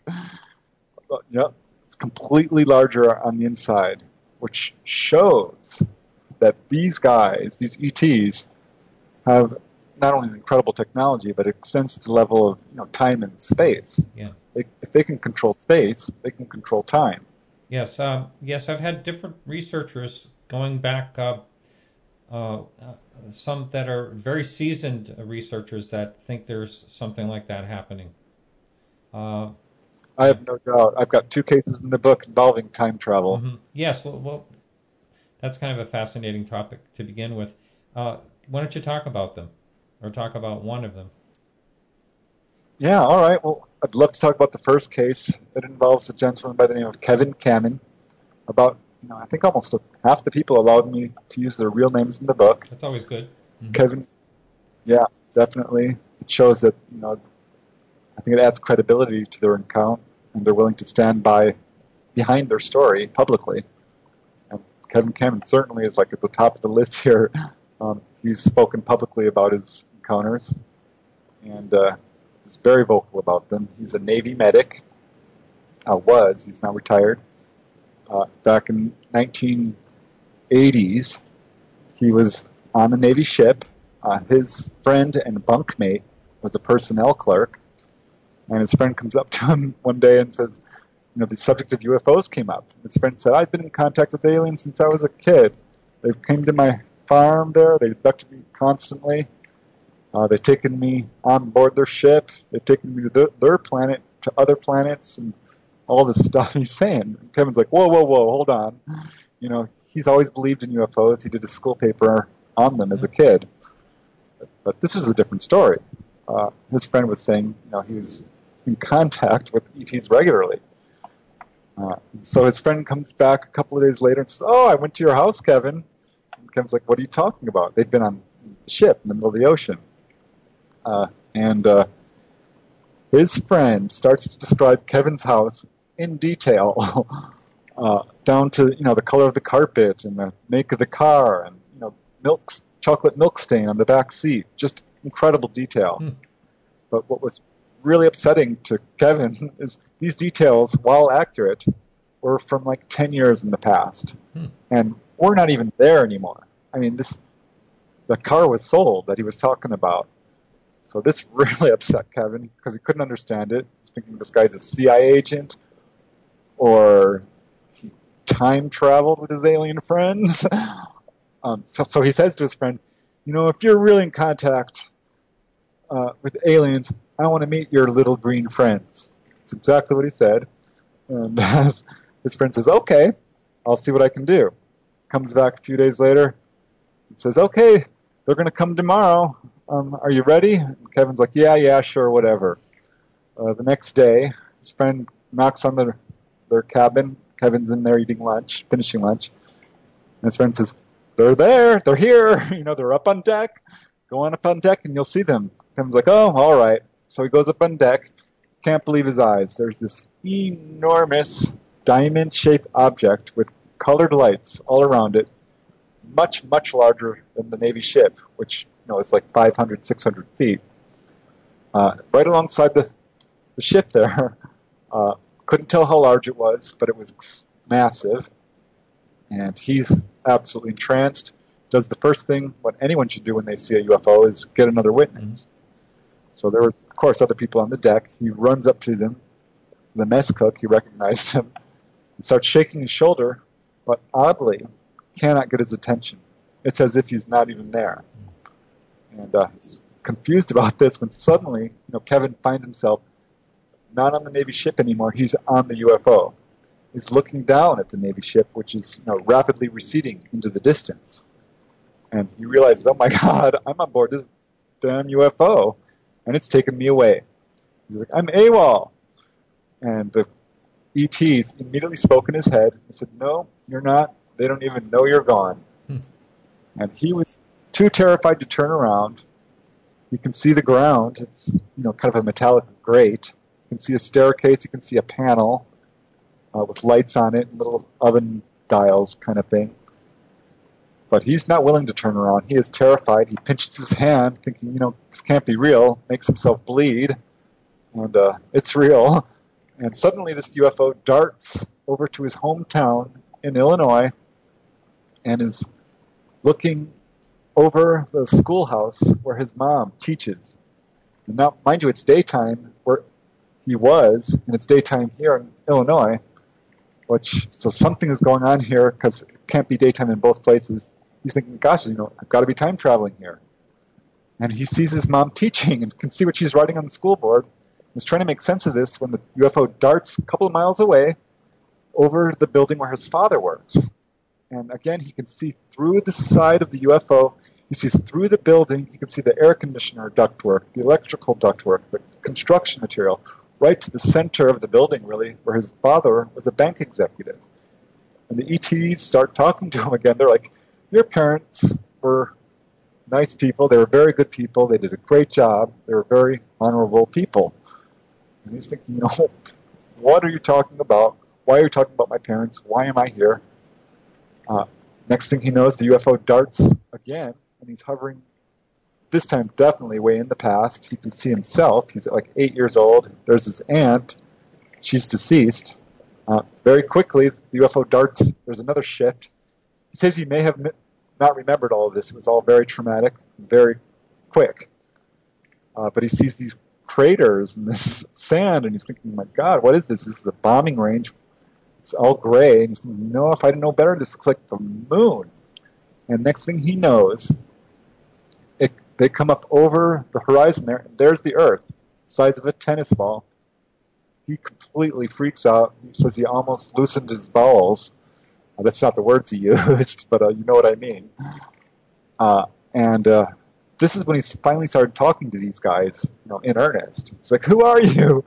It's completely larger on the inside, which shows that these guys, these ETs, have not only incredible technology, but it extends to the level of time and space. Yeah. If they can control space, they can control time. Yes. I've had different researchers going back. Some that are very seasoned researchers that think there's something like that happening. I have no doubt. I've got 2 cases in the book involving time travel. Mm-hmm. Yes. Well, that's kind of a fascinating topic to begin with. Why don't you talk about them? Or talk about one of them. Yeah, all right. Well, I'd love to talk about the first case. It involves a gentleman by the name of Kevin Kamin. About, I think almost half the people allowed me to use their real names in the book. That's always good. Mm-hmm. Kevin, yeah, definitely. It shows that, I think it adds credibility to their account, and they're willing to stand behind their story publicly. And Kevin Kamin certainly is at the top of the list here. He's spoken publicly about his encounters, and is very vocal about them. He's a Navy medic. He's now retired. Back in 1980s, he was on a Navy ship. His friend and bunkmate was a personnel clerk, and his friend comes up to him one day and says, the subject of UFOs came up. His friend said, I've been in contact with aliens since I was a kid. They've came to my farm there. They abducted me constantly. They've taken me on board their ship. They've taken me to their planet, to other planets, and all this stuff he's saying. And Kevin's like, whoa, hold on. He's always believed in UFOs. He did a school paper on them as a kid. But this is a different story. His friend was saying, he was in contact with ETs regularly. So his friend comes back a couple of days later and says, I went to your house, Kevin. Kevin's like, what are you talking about? They've been on a ship in the middle of the ocean. And his friend starts to describe Kevin's house in detail, down to, the color of the carpet and the make of the car and, chocolate milk stain on the back seat. Just incredible detail. But what was really upsetting to Kevin is these details, while accurate, were from 10 years in the past. And we're not even there anymore. I mean, the car was sold that he was talking about. So this really upset Kevin because he couldn't understand it. He was thinking this guy's a CIA agent or he time traveled with his alien friends. So he says to his friend, if you're really in contact with aliens, I want to meet your little green friends. That's exactly what he said. And his friend says, okay, I'll see what I can do. Comes back a few days later and says, okay, they're going to come tomorrow. Are you ready? And Kevin's like, yeah, sure, whatever. The next day, his friend knocks on their cabin. Kevin's in there eating lunch, finishing lunch. And his friend says, "They're there. They're here. They're up on deck. Go on up on deck and you'll see them." Kevin's like, "Oh, all right." So he goes up on deck. Can't believe his eyes. There's this enormous diamond-shaped object with colored lights all around it, much, much larger than the Navy ship, which is like 500, 600 feet. Right alongside the ship there. Couldn't tell how large it was, but it was massive. And he's absolutely entranced. Does the first thing what anyone should do when they see a UFO is get another witness. So there was, of course, other people on the deck. He runs up to them. The mess cook, he recognized him, and starts shaking his shoulder, but oddly cannot get his attention. It's as if he's not even there. And he's confused about this when suddenly, Kevin finds himself not on the Navy ship anymore. He's on the UFO. He's looking down at the Navy ship, which is rapidly receding into the distance. And he realizes, oh my God, I'm on board this damn UFO, and it's taken me away. He's like, I'm AWOL. And the ETs immediately spoke in his head and said, no, you're not. They don't even know you're gone. And he was too terrified to turn around. You can see the ground. It's kind of a metallic grate. You can see a staircase. You can see a panel with lights on it, little oven dials kind of thing. But he's not willing to turn around. He is terrified. He pinches his hand, thinking, this can't be real, makes himself bleed, and it's real. And suddenly this UFO darts over to his hometown in Illinois and is looking over the schoolhouse where his mom teaches. And now, mind you, it's daytime where he was, and it's daytime here in Illinois, so something is going on here because it can't be daytime in both places. He's thinking, gosh, I've got to be time traveling here. And he sees his mom teaching and can see what she's writing on the school board. He's trying to make sense of this when the UFO darts a couple of miles away over the building where his father works. And again, he can see through the side of the UFO. He sees through the building. He can see the air conditioner ductwork, the electrical ductwork, the construction material, right to the center of the building, really, where his father was a bank executive. And the ETs start talking to him again. They're like, your parents were nice people. They were very good people. They did a great job. They were very honorable people. And he's thinking, what are you talking about? Why are you talking about my parents? Why am I here? Next thing he knows, the UFO darts again, and he's hovering, this time definitely way in the past. He can see himself. He's like 8 years old. There's his aunt. She's deceased. Very quickly, the UFO darts. There's another shift. He says he may have not remembered all of this. It was all very traumatic, very quick. But he sees these craters and this sand, and he's thinking, my God, what is this? This is a bombing range. It's all gray. And he's thinking, if I didn't know better, this looks like the moon. And next thing he knows, they come up over the horizon there, and there's the Earth, the size of a tennis ball. He completely freaks out. He says he almost loosened his bowels. That's not the words he used, but you know what I mean. And this is when he finally started talking to these guys, in earnest. He's like, who are you?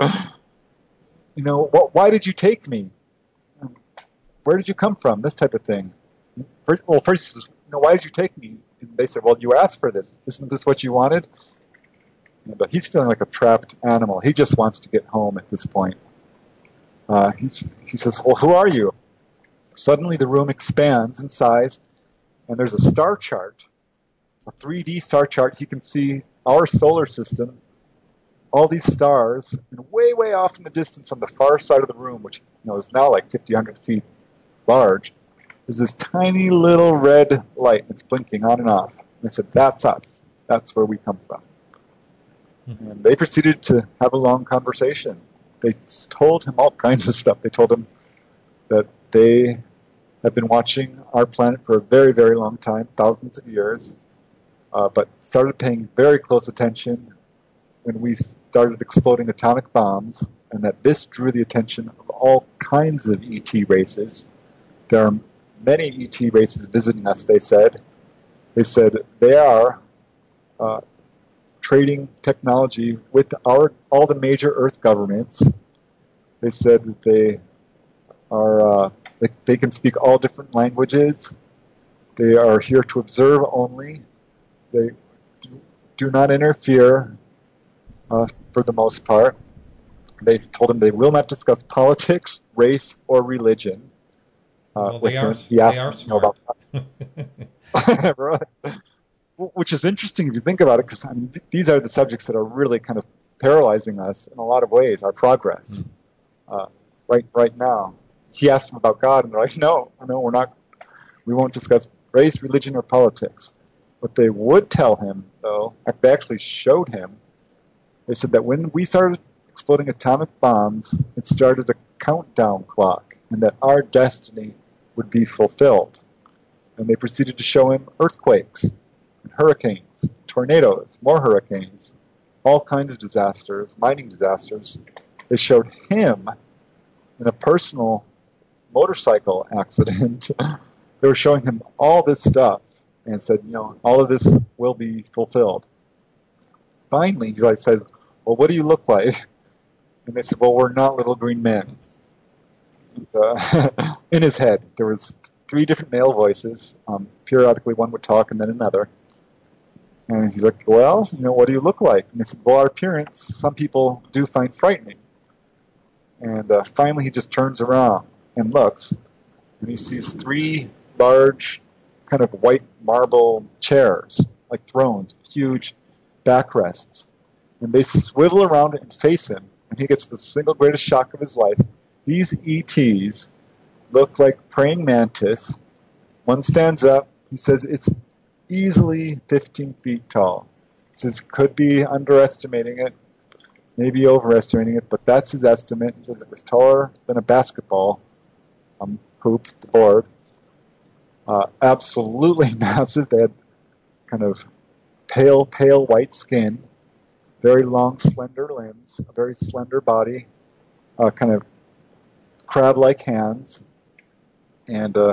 Why did you take me? Where did you come from? This type of thing. First he says, why did you take me? And they said, well, you asked for this. Isn't this what you wanted? But he's feeling like a trapped animal. He just wants to get home at this point. He says, well, who are you? Suddenly the room expands in size, and there's a star chart, a 3D star chart. He can see our solar system, all these stars, and way, way off in the distance on the far side of the room, which is now like 50, 100 feet large, is this tiny little red light that's blinking on and off. And they said, that's us. That's where we come from. And they proceeded to have a long conversation. They told him all kinds of stuff. They told him that they have been watching our planet for a very, very long time, thousands of years, but started paying very close attention when we started exploding atomic bombs, and that this drew the attention of all kinds of ET races. There are many ET races visiting us, they said. They said they are trading technology with all the major Earth governments. They said that they are they can speak all different languages. They are here to observe only. They do not interfere for the most part. They told him they will not discuss politics, race, or religion. Well, with they him. are, He asked they are him, about that. Right. Which is interesting if you think about it, because I mean, these are the subjects that are really kind of paralyzing us in a lot of ways, our progress. Right now. He asked them about God, and they're like, no, we're not. We won't discuss race, religion, or politics. What they would tell him, though, they actually showed him, they said that when we started exploding atomic bombs, it started a countdown clock, and that our destiny would be fulfilled. And they proceeded to show him earthquakes, and hurricanes, tornadoes, more hurricanes, all kinds of disasters, mining disasters. They showed him in a personal motorcycle accident. They were showing him all this stuff and said, all of this will be fulfilled. Finally, he says, well, what do you look like? And they said, well, we're not little green men. And, in his head, there was 3 different male voices. Periodically, one would talk and then another. And he's like, well, what do you look like? And they said, well, our appearance, some people do find frightening. And finally, he just turns around and looks, and he sees 3 large, kind of white marble chairs, like thrones, huge backrests. And they swivel around and face him, and he gets the single greatest shock of his life. These ETs look like praying mantis. One stands up. He says it's easily 15 feet tall. He says could be underestimating it, maybe overestimating it, but that's his estimate. He says it was taller than a basketball hoop, the board. Absolutely massive. They had kind of pale white skin, very long, slender limbs, a very slender body, kind of crab-like hands, and a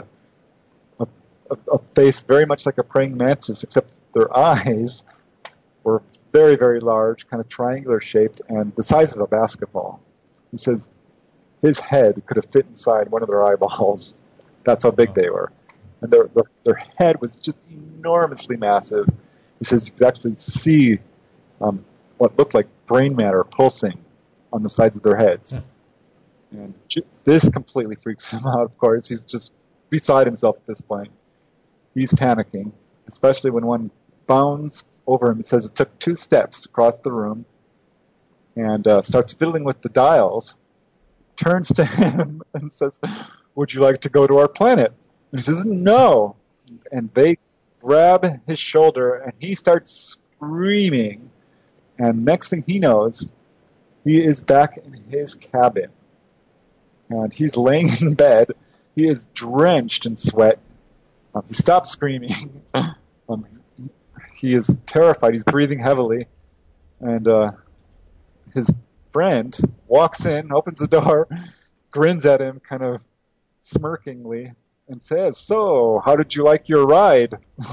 face very much like a praying mantis, except their eyes were very, very large, kind of triangular shaped, and the size of a basketball. He says his head could have fit inside one of their eyeballs. That's how big they were. And their head was just enormously massive. He says you could actually see what looked like brain matter pulsing on the sides of their heads. And this completely freaks him out, of course. He's just beside himself at this point. He's panicking, especially when one bounds over him. It says it took 2 steps to cross the room and starts fiddling with the dials, turns to him and says, would you like to go to our planet? And he says, no. And they grab his shoulder, and he starts screaming. And next thing he knows, he is back in his cabin. And he's laying in bed. He is drenched in sweat. He stops screaming. He is terrified. He's breathing heavily. And his friend walks in, opens the door, grins at him kind of smirkingly, and says, so, how did you like your ride?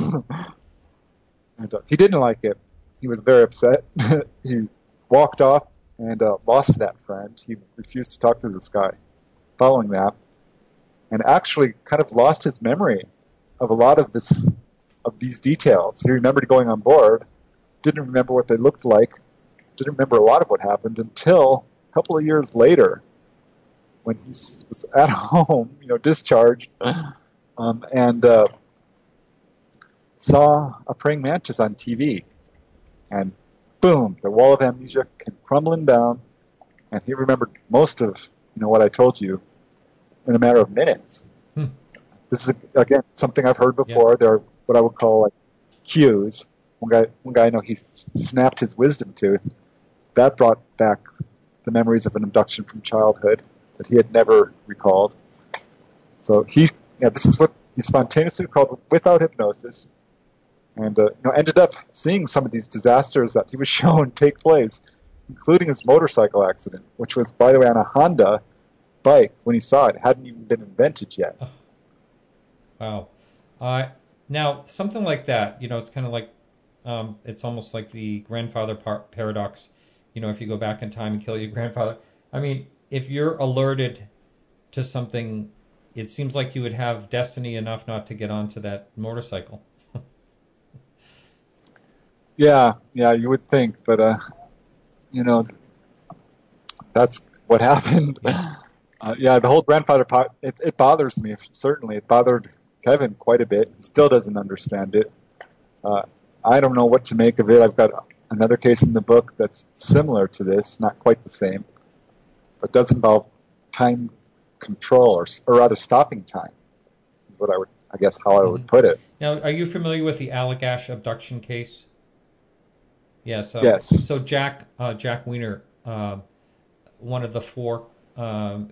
And he didn't like it. He was very upset. He walked off and lost that friend. He refused to talk to this guy following that, and actually kind of lost his memory of a lot of these details. He remembered going on board, didn't remember what they looked like, didn't remember a lot of what happened until a couple of years later when he was at home, discharged, and saw a praying mantis on TV. And boom, the wall of amnesia came crumbling down, and he remembered most of what I told you in a matter of minutes. This is, again, something I've heard before. Yeah. They're what I would call like cues. One guy I know, he snapped his wisdom tooth. That brought back the memories of an abduction from childhood that he had never recalled. So this is what he spontaneously recalled without hypnosis, and ended up seeing some of these disasters that he was shown take place, including his motorcycle accident, which was, by the way, on a Honda bike when he saw it. It hadn't even been invented yet. Wow. Now, something like that, it's kind of like it's almost like the grandfather paradox. You know, if you go back in time and kill your grandfather. I mean, if you're alerted to something, it seems like you would have destiny enough not to get onto that motorcycle. Yeah, you would think, but that's what happened. The whole grandfather part, it bothers me, certainly. It bothered Kevin quite a bit. He still doesn't understand it. I don't know what to make of it. I've got another case in the book that's similar to this, not quite the same, but does involve time control, or rather stopping time, is what how I would put it. Now, are you familiar with the Allagash abduction case? Yes. Yes. So Jack Weiner, one of the four, I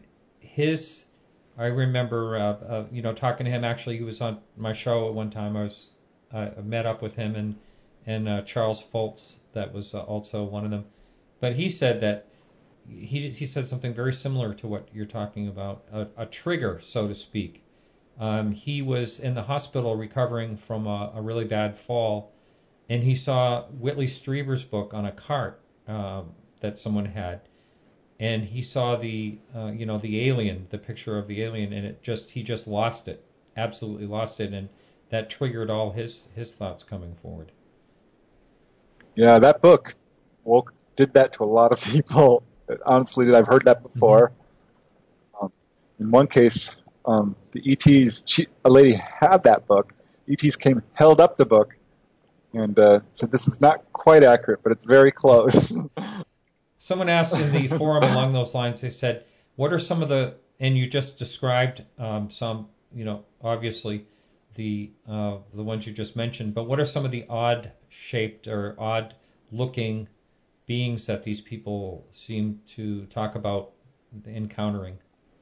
remember, talking to him. Actually, he was on my show at one time. I met up with him and Charles Foltz. That was also one of them. But he said that he said something very similar to what you're talking about, a trigger, so to speak. He was in the hospital recovering from a really bad fall, and he saw Whitley Strieber's book on a cart that someone had, and he saw the alien, the picture of the alien, and he just lost it, absolutely lost it, and that triggered all his thoughts coming forward. Yeah, that book did that to a lot of people. Honestly, I've heard that before. Mm-hmm. In one case, the ETs, a lady had that book. ETs came, held up the book, and said, "This is not quite accurate, but it's very close." Someone asked in the forum along those lines, they said, what are some of and you just described some, obviously the ones you just mentioned, but what are some of the odd-shaped or odd-looking beings that these people seem to talk about encountering?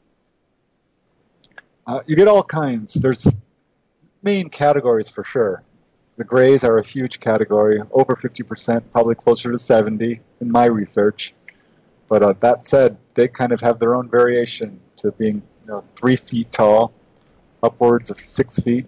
You get all kinds. There's main categories for sure. The grays are a huge category, over 50%, probably closer to 70 in my research. But that said, they kind of have their own variation to being 3 feet tall, upwards of 6 feet,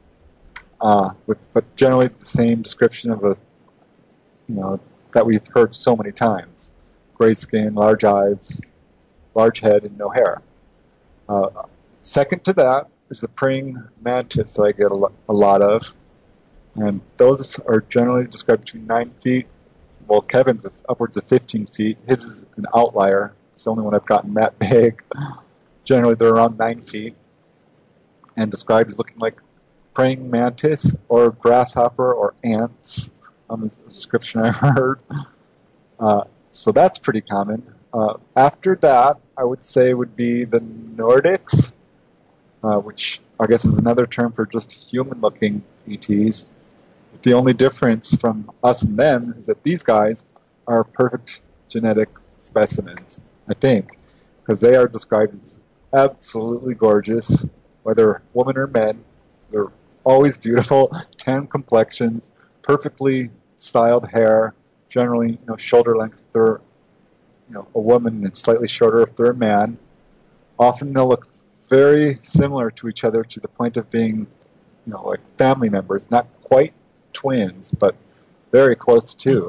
but generally the same description of that we've heard so many times: gray skin, large eyes, large head, and no hair. Second to that is the praying mantis that I get a lot of. And those are generally described between 9 feet. Well, Kevin's is upwards of 15 feet. His is an outlier. It's the only one I've gotten that big. Generally, they're around 9 feet and described as looking like praying mantis or grasshopper or ants. Is the description I've heard. So that's pretty common. After that, I would say would be the Nordics, which I guess is another term for just human-looking ETs. The only difference from us and them is that these guys are perfect genetic specimens, I think, because they are described as absolutely gorgeous, whether women or men. They're always beautiful, tan complexions, perfectly styled hair, generally shoulder length if they're a woman, and slightly shorter if they're a man. Often they'll look very similar to each other to the point of being like family members, not quite twins, but very close too.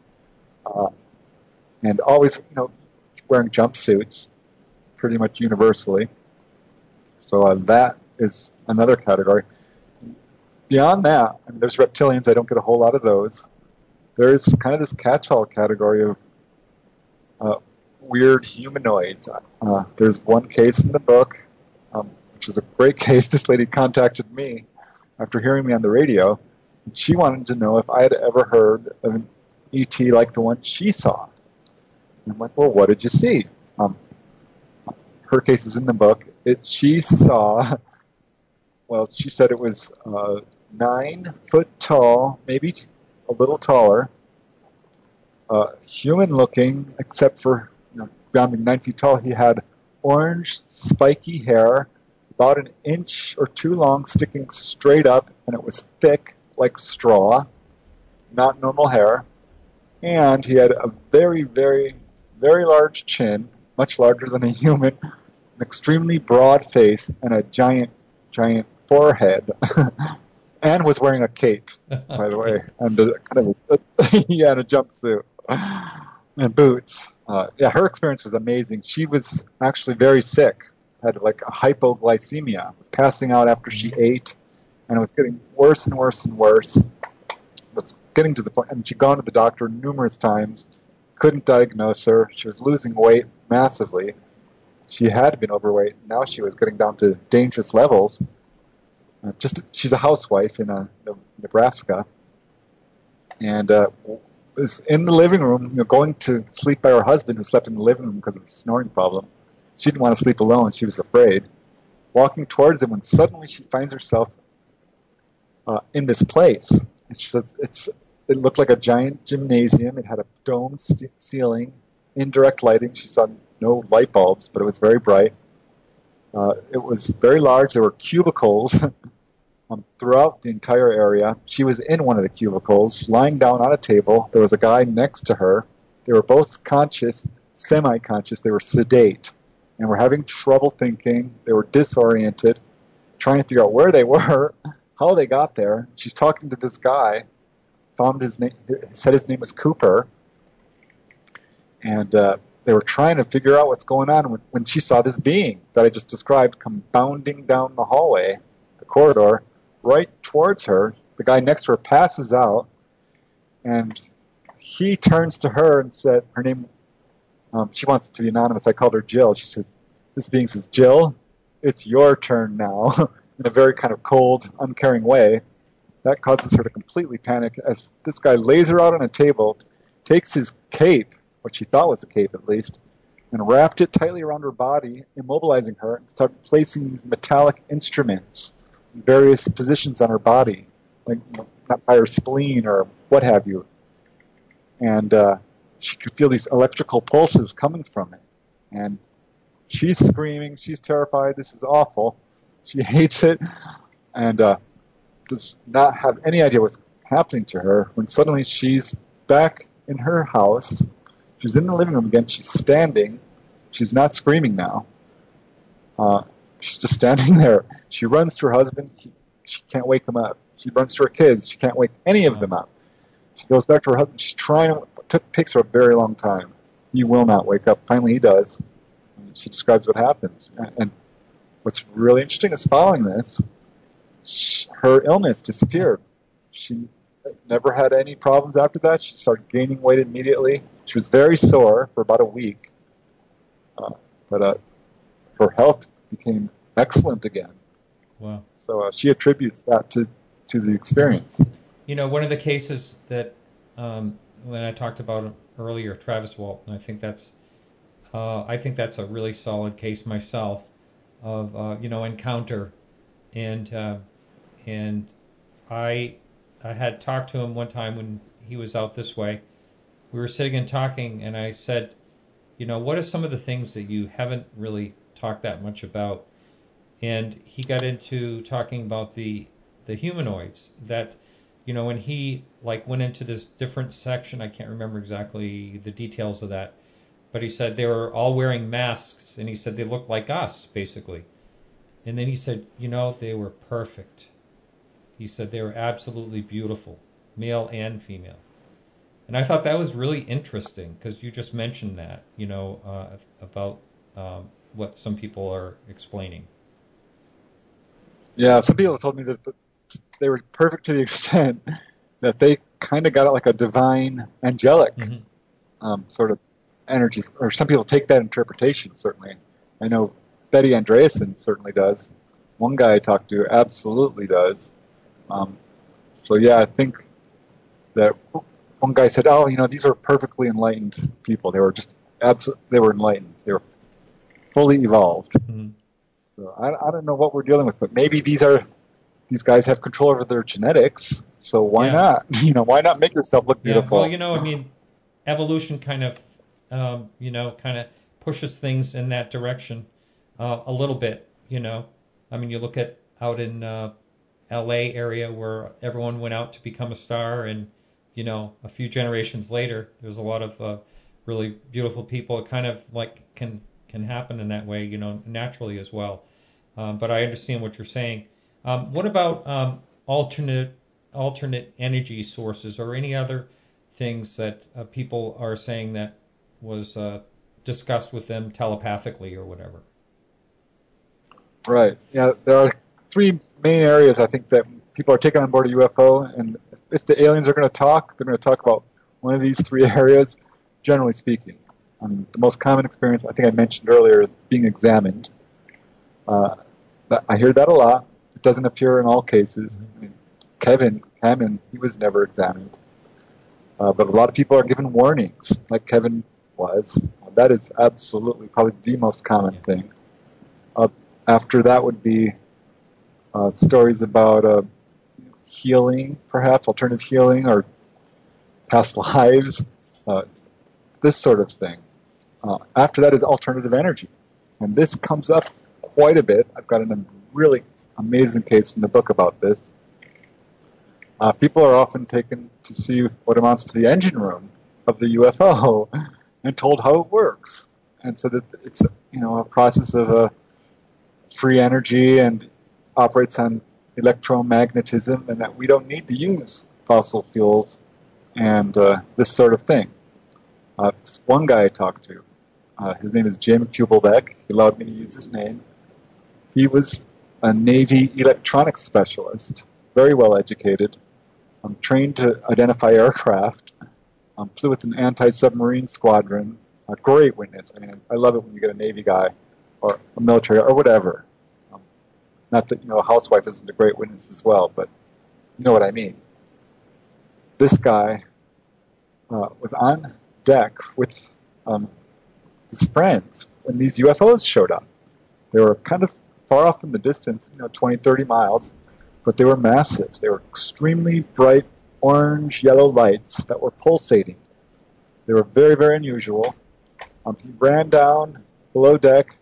And always, wearing jumpsuits, pretty much universally. So that is another category. Beyond that, there's reptilians. I don't get a whole lot of those. There's kind of this catch-all category of weird humanoids. There's one case in the book, which is a great case. This lady contacted me after hearing me on the radio. She wanted to know if I had ever heard of an ET like the one she saw. And I'm like, well, what did you see? Her case is in the book. She saw, she said it was 9 foot tall, maybe a little taller, human looking, except for rounding 9 feet tall. He had orange, spiky hair, about 1 inch or 2 long, sticking straight up, and it was thick like straw, not normal hair. And he had a very, very, very large chin, much larger than a human, an extremely broad face, and a giant, giant forehead. and was wearing a cape, by the way, and kind of yeah, and a jumpsuit and boots. Yeah, her experience was amazing. She was actually very sick, had like a hypoglycemia, was passing out after she ate, and it was getting worse and worse and worse. It was getting to the point, and she'd gone to the doctor numerous times, couldn't diagnose her. She was losing weight massively. She had been overweight. Now she was getting down to dangerous levels. She's a housewife in Nebraska, and was in the living room, going to sleep by her husband, who slept in the living room because of a snoring problem. She didn't want to sleep alone. She was afraid. Walking towards him, when suddenly she finds herself in this place. And she says it looked like a giant gymnasium. It had a domed ceiling, indirect lighting. She saw no light bulbs, but it was very bright. It was very large. There were cubicles throughout the entire area. She was in one of the cubicles, lying down on a table. There was a guy next to her. They were both conscious, semi-conscious. They were sedate and were having trouble thinking. They were disoriented, trying to figure out where they were, how they got there. She's talking to this guy, found his name, said his name was Cooper, and they were trying to figure out what's going on when she saw this being that I just described come bounding down the hallway, the corridor, right towards her. The guy next to her passes out, and he turns to her and says, her name, she wants to be anonymous. I called her Jill. She says, this being says, Jill, it's your turn now, in a very kind of cold, uncaring way. That causes her to completely panic as this guy lays her out on a table, takes his cape, what she thought was a cape at least, and wrapped it tightly around her body, immobilizing her, and started placing these metallic instruments in various positions on her body, like not by her spleen or what have you. And she could feel these electrical pulses coming from it. And she's screaming, she's terrified, this is awful. She hates it, and does not have any idea what's happening to her, when suddenly she's back in her house. She's in the living room again. She's standing. She's not screaming now. She's just standing there. She runs to her husband. She can't wake him up. She runs to her kids. She can't wake any of them up. She goes back to her husband. She's trying. Takes her a very long time. He will not wake up. Finally, he does. And she describes what happens. And what's really interesting is following this, her illness disappeared. She never had any problems after that. She started gaining weight immediately. She was very sore for about a week, but her health became excellent again. Wow! So she attributes that to the experience. You know, one of the cases that when I talked about earlier, Travis Walton, I think that's a really solid case myself of encounter, and I had talked to him one time when he was out this way. We were sitting and talking, and I said, what are some of the things that you haven't really talked that much about? And he got into talking about the humanoids that, when he went into this different section, I can't remember exactly the details of that, but he said they were all wearing masks, and he said they looked like us, basically. And then he said, they were perfect. He said they were absolutely beautiful, male and female. And I thought that was really interesting because you just mentioned that, about what some people are explaining. Yeah, some people told me that they were perfect to the extent that they kind of got it like a divine, angelic sort of energy. Or some people take that interpretation, certainly. I know Betty Andreasen certainly does. One guy I talked to absolutely does. So yeah, I think that one guy said, these are perfectly enlightened people. They were just they were enlightened. They were fully evolved. Mm-hmm. So I don't know what we're dealing with, but maybe these guys have control over their genetics. So why not? Why not make yourself look beautiful? Well, evolution kind of pushes things in that direction a little bit. You look at out in L.A. area where everyone went out to become a star, and a few generations later, there's a lot of really beautiful people. It kind of can happen in that way, naturally as well. But I understand what you're saying. What about alternate energy sources or any other things that people are saying that was discussed with them telepathically or whatever? Right. Yeah, there are three main areas I think that people are taking on board a UFO, and if the aliens are going to talk, they're going to talk about one of these three areas, generally speaking. The most common experience, I think I mentioned earlier, is being examined. I hear that a lot. It doesn't appear in all cases. I mean, Kevin Hammond, he was never examined. But a lot of people are given warnings, like Kevin was. That is absolutely probably the most common thing. After that would be stories about healing, perhaps, alternative healing or past lives, this sort of thing. After that is alternative energy. And this comes up quite a bit. I've got a really amazing case in the book about this. People are often taken to see what amounts to the engine room of the UFO and told how it works. And so that it's a process of free energy and operates on electromagnetism, and that we don't need to use fossil fuels and this sort of thing. This one guy I talked to, his name is Jim Kubelbeck. He allowed me to use his name. He was a Navy electronics specialist, very well educated, trained to identify aircraft, flew with an anti-submarine squadron, a great witness. I mean, I love it when you get a Navy guy or a military or whatever. Not that, a housewife isn't a great witness as well, but you know what I mean. This guy was on deck with his friends when these UFOs showed up. They were kind of far off in the distance, 20, 30 miles, but they were massive. They were extremely bright orange, yellow lights that were pulsating. They were very, very unusual. He ran down below deck,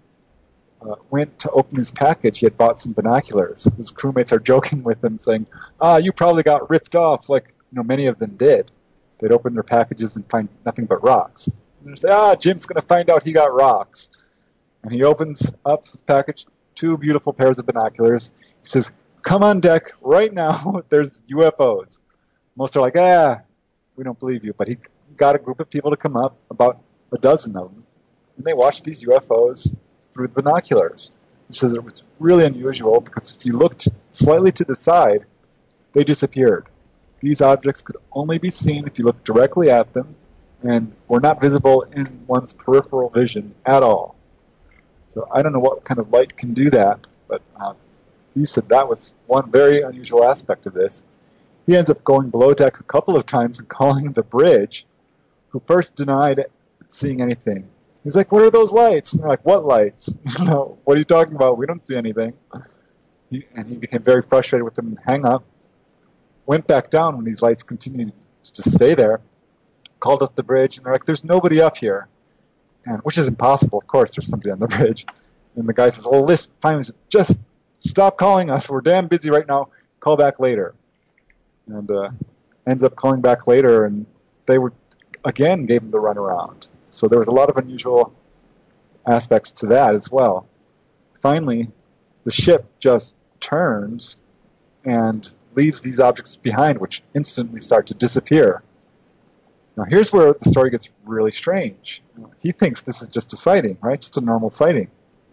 went to open his package. He had bought some binoculars. His crewmates are joking with him, saying, you probably got ripped off, like many of them did. They'd open their packages and find nothing but rocks. And they'd say, Jim's going to find out he got rocks. And he opens up his package, 2 beautiful pairs of binoculars. He says, come on deck right now. There's UFOs. Most are like, we don't believe you. But he got a group of people to come up, about a dozen of them, and they watched these UFOs through the binoculars. He says it was really unusual because if you looked slightly to the side, they disappeared. These objects could only be seen if you looked directly at them and were not visible in one's peripheral vision at all. So I don't know what kind of light can do that, but he said that was one very unusual aspect of this. He ends up going below deck a couple of times and calling the bridge, who first denied seeing anything. He's like, what are those lights? And they're like, what lights? What are you talking about? We don't see anything. He became very frustrated with them and hung up. Went back down when these lights continued to stay there. Called up the bridge, and they're like, there's nobody up here. And which is impossible, of course, there's somebody on the bridge. And the guy says, well, listen, finally, just stop calling us. We're damn busy right now. Call back later. And ends up calling back later, and they were, again, gave him the runaround. So there was a lot of unusual aspects to that as well. Finally, the ship just turns and leaves these objects behind, which instantly start to disappear. Now here's where the story gets really strange. He thinks this is just a sighting, right? Just a normal sighting.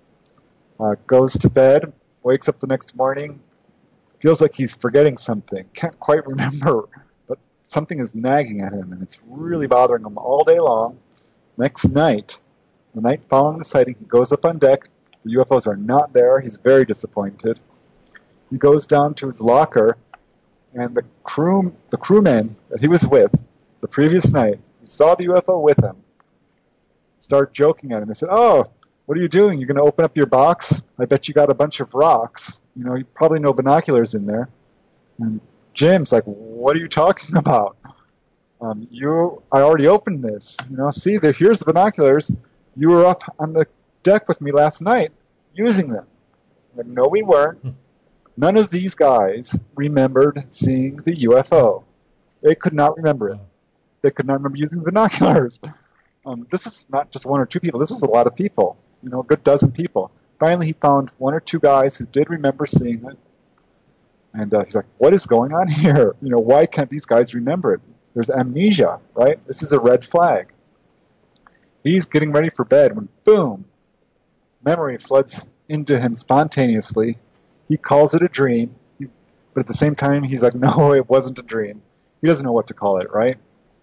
Goes to bed, wakes up the next morning, feels like he's forgetting something, can't quite remember, but something is nagging at him, and it's really bothering him all day long. Next night, the night following the sighting, he goes up on deck. The UFOs are not there. He's very disappointed. He goes down to his locker, and the crewmen that he was with the previous night, who saw the UFO with him, start joking at him. They said, what are you doing? You're going to open up your box? I bet you got a bunch of rocks. You probably no binoculars in there. And Jim's like, what are you talking about? I already opened this. See, here's the binoculars. You were up on the deck with me last night using them. Like, no, we weren't. None of these guys remembered seeing the UFO. They could not remember it. They could not remember using binoculars. This was not just 1 or 2 people. This was a lot of people, a good dozen people. Finally, he found 1 or 2 guys who did remember seeing it. And he's like, what is going on here? Why can't these guys remember it? There's amnesia, right? This is a red flag. He's getting ready for bed when, boom, memory floods into him spontaneously. He calls it a dream, but at the same time, he's like, no, it wasn't a dream. He doesn't know what to call it, right?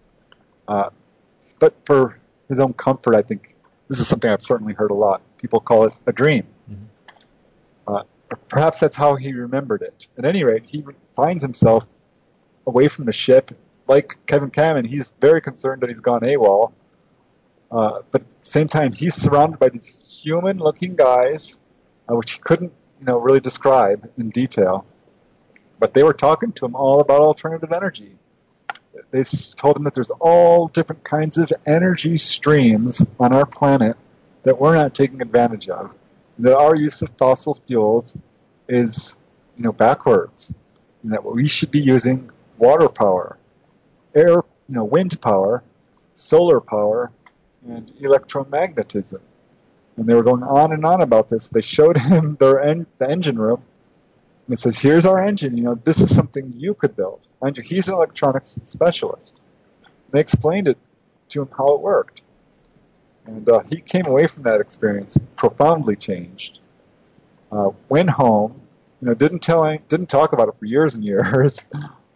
But for his own comfort, I think this is something I've certainly heard a lot. People call it a dream. Perhaps that's how he remembered it. At any rate, he finds himself away from the ship. Like Kevin Kamen, he's very concerned that he's gone AWOL. But at the same time, he's surrounded by these human-looking guys, which he couldn't, really describe in detail. But they were talking to him all about alternative energy. They told him that there's all different kinds of energy streams on our planet that we're not taking advantage of. That our use of fossil fuels is, backwards. And that we should be using water power, air, wind power, solar power, and electromagnetism. And they were going on and on about this. They showed him the engine room. And it says, here's our engine. This is something you could build. Mind you, he's an electronics specialist. And they explained it to him how it worked. And he came away from that experience profoundly changed. Went home, didn't talk about it for years and years.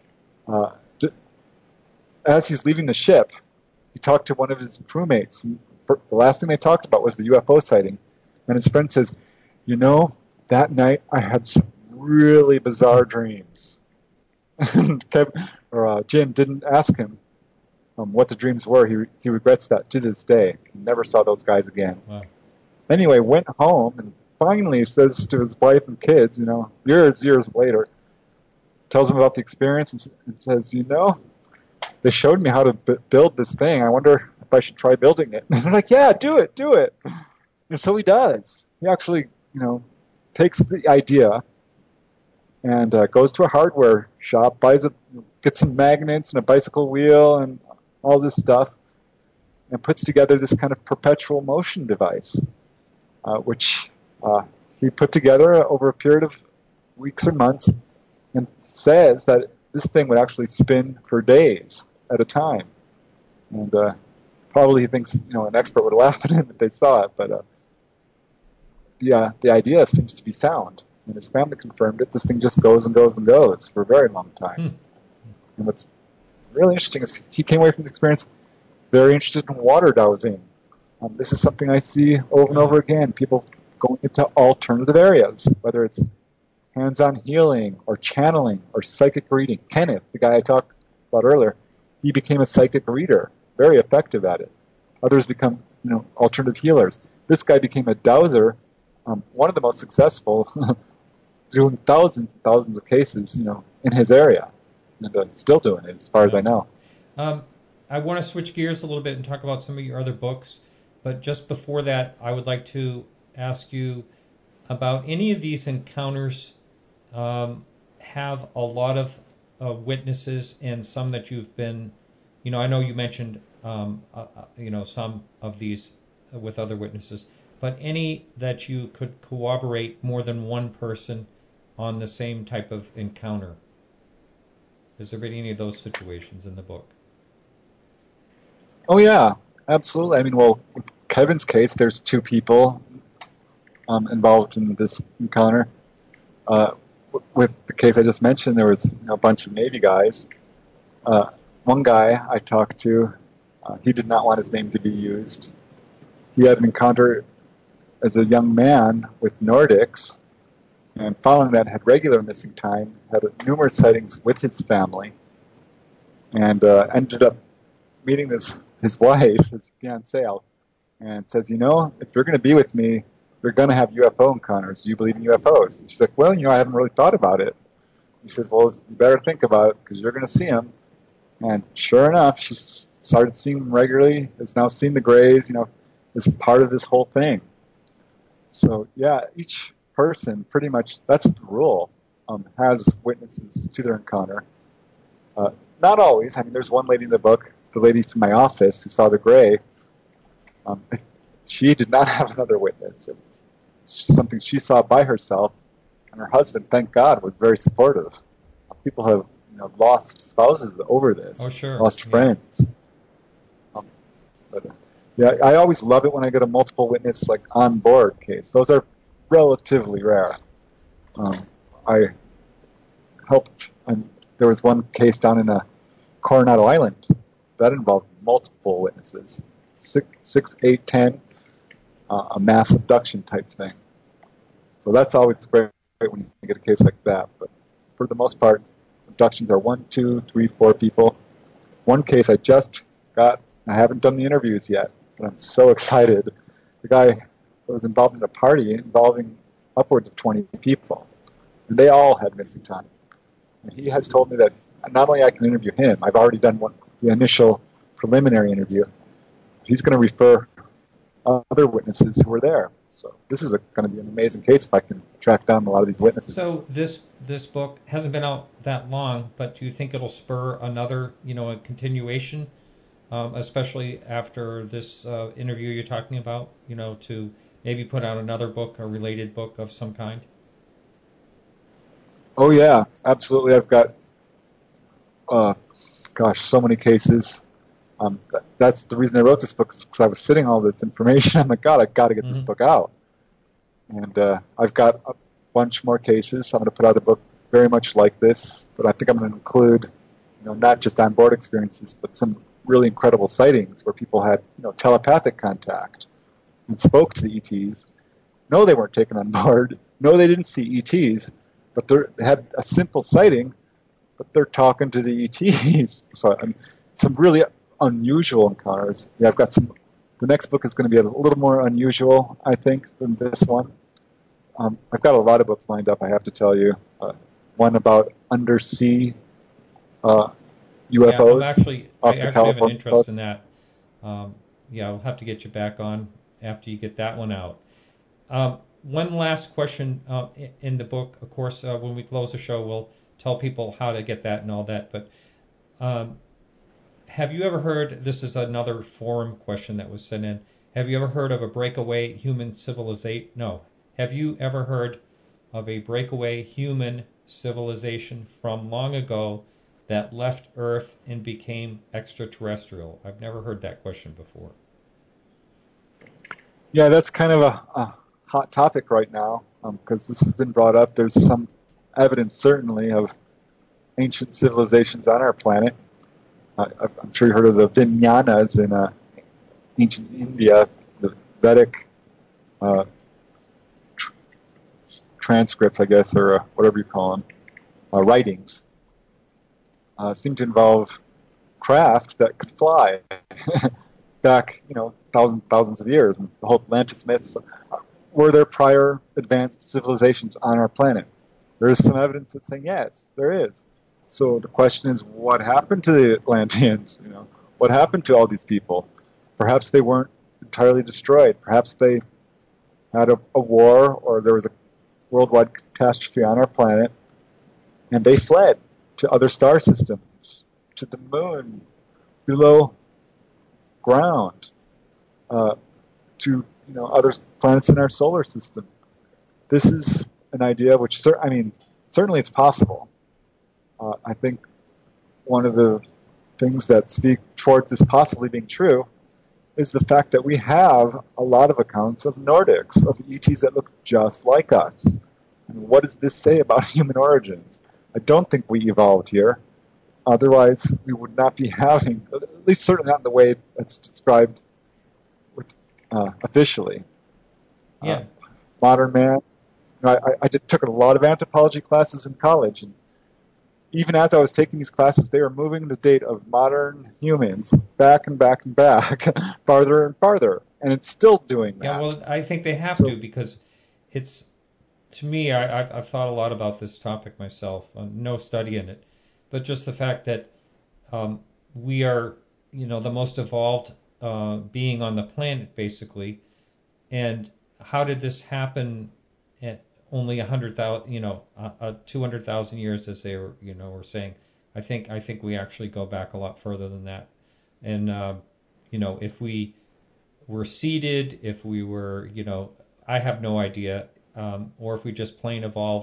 As he's leaving the ship, he talked to one of his crewmates. And the last thing they talked about was the UFO sighting. And his friend says, that night I had some really bizarre dreams. And Jim didn't ask him what the dreams were. He regrets that to this day. He never saw those guys again. Wow. Anyway, went home and finally says to his wife and kids, years later, tells them about the experience and says, they showed me how to build this thing. I wonder if I should try building it. And they're like, yeah, do it. And so he does. He actually, takes the idea and goes to a hardware shop, gets some magnets and a bicycle wheel and all this stuff, and puts together this kind of perpetual motion device, which he put together over a period of weeks or months, and says that this thing would actually spin for days at a time. And probably he thinks an expert would laugh at him if they saw it, but the idea seems to be sound. And his family confirmed it. This thing just goes and goes and goes for a very long time. And what's really interesting is he came away from the experience very interested in water dowsing. This is something I see over and over again. People going into alternative areas, whether it's hands-on healing or channeling or psychic reading. Kenneth, the guy I talked about earlier, he became a psychic reader, very effective at it. Others become, alternative healers. This guy became a dowser, one of the most successful, doing thousands and thousands of cases, in his area, and still doing it as far as I know. I want to switch gears a little bit and talk about some of your other books, but just before that, I would like to ask you about any of these encounters have a lot of witnesses, and some that you've been, I know you mentioned, some of these with other witnesses, but any that you could corroborate more than one person on the same type of encounter. Has there been any of those situations in the book? Oh, yeah, absolutely. I mean, with Kevin's case, there's two people involved in this encounter. With the case I just mentioned, there was a bunch of Navy guys. One guy I talked to, he did not want his name to be used. He had an encounter as a young man with Nordics, and following that had regular missing time, had numerous sightings with his family, and ended up meeting his wife, his fiancée, and says, if you're going to be with me, you're going to have UFO encounters. Do you believe in UFOs? And she's like, well, I haven't really thought about it. He says, well, you better think about it because you're going to see them. And sure enough, she started seeing them regularly, has now seen the Greys, is part of this whole thing. So, yeah, each person pretty much, that's the rule, has witnesses to their encounter. Not always. I mean, there's one lady in the book, the lady from my office who saw the Grey. She did not have another witness. It was something she saw by herself, and her husband, thank God, was very supportive. People have lost spouses over this. Oh, sure. Lost Yeah. friends. But, yeah, I always love it when I get a multiple witness like on board case. Those are relatively rare. I helped, and there was one case down in Coronado Island that involved multiple witnesses, 6, 8, 10, a mass abduction type thing. So that's always great when you get a case like that. But for the most part, abductions are 1, 2, 3, 4 people. One case I just got, I haven't done the interviews yet, but I'm so excited. The guy was involved in a party involving upwards of 20 people, and they all had missing time. And he has told me that not only I can interview him, I've already done the initial preliminary interview. He's going to refer other witnesses who were there. So this is going to be an amazing case if I can track down a lot of these witnesses. So this book hasn't been out that long, but do you think it'll spur another, a continuation, especially after this interview you're talking about, to maybe put out another book, a related book of some kind? Oh yeah, absolutely. I've got, so many cases. That's the reason I wrote this book, because I was sitting on all this information. I'm like, God, I've got to get this book out. And I've got a bunch more cases. I'm going to put out a book very much like this, but I think I'm going to include, not just on-board experiences, but some really incredible sightings where people had, telepathic contact and spoke to the ETs. No, they weren't taken on board. No, they didn't see ETs, but they had a simple sighting, but they're talking to the ETs. So some really unusual encounters. Yeah, I've got some. The next book is going to be a little more unusual, I think, than this one. I've got a lot of books lined up, I have to tell you. One about undersea UFOs. I actually have an interest in that. I'll have to get you back on after you get that one out. One last question in the book. Of course, when we close the show, we'll tell people how to get that and all that. But have you ever heard, this is another forum question that was sent in, have you ever heard of a breakaway human civilization? No. Have you ever heard of a breakaway human civilization from long ago that left Earth and became extraterrestrial? I've never heard that question before. Yeah, that's kind of a hot topic right now, because this has been brought up. There's some evidence, certainly, of ancient civilizations on our planet. I'm sure you heard of the Vimyanas in ancient India, the Vedic transcripts, I guess, or whatever you call them, writings, seem to involve craft that could fly back, thousands of years. And the whole Atlantis myths, were there prior advanced civilizations on our planet? There is some evidence that's saying yes, there is. So the question is, what happened to the Atlanteans? What happened to all these people? Perhaps they weren't entirely destroyed. Perhaps they had a war, or there was a worldwide catastrophe on our planet, and they fled to other star systems, to the moon, below ground, to other planets in our solar system. This is an idea which, certainly it's possible. I think one of the things that speak towards this possibly being true is the fact that we have a lot of accounts of Nordics, of ETs that look just like us. And what does this say about human origins? I don't think we evolved here. Otherwise, we would not be having, at least certainly not in the way that's described officially. Yeah. Modern man. I took a lot of anthropology classes in college, and even as I was taking these classes, they were moving the date of modern humans back and back and back, farther and farther, and it's still doing that. Yeah, well, I think they have to, because it's, to me, I've thought a lot about this topic myself. No study in it, but just the fact that we are, the most evolved being on the planet, basically, and how did this happen at only 100,000, 200,000 years, as they were, were saying? I think we actually go back a lot further than that. And if we were seeded, if we were, I have no idea, or if we just plain evolved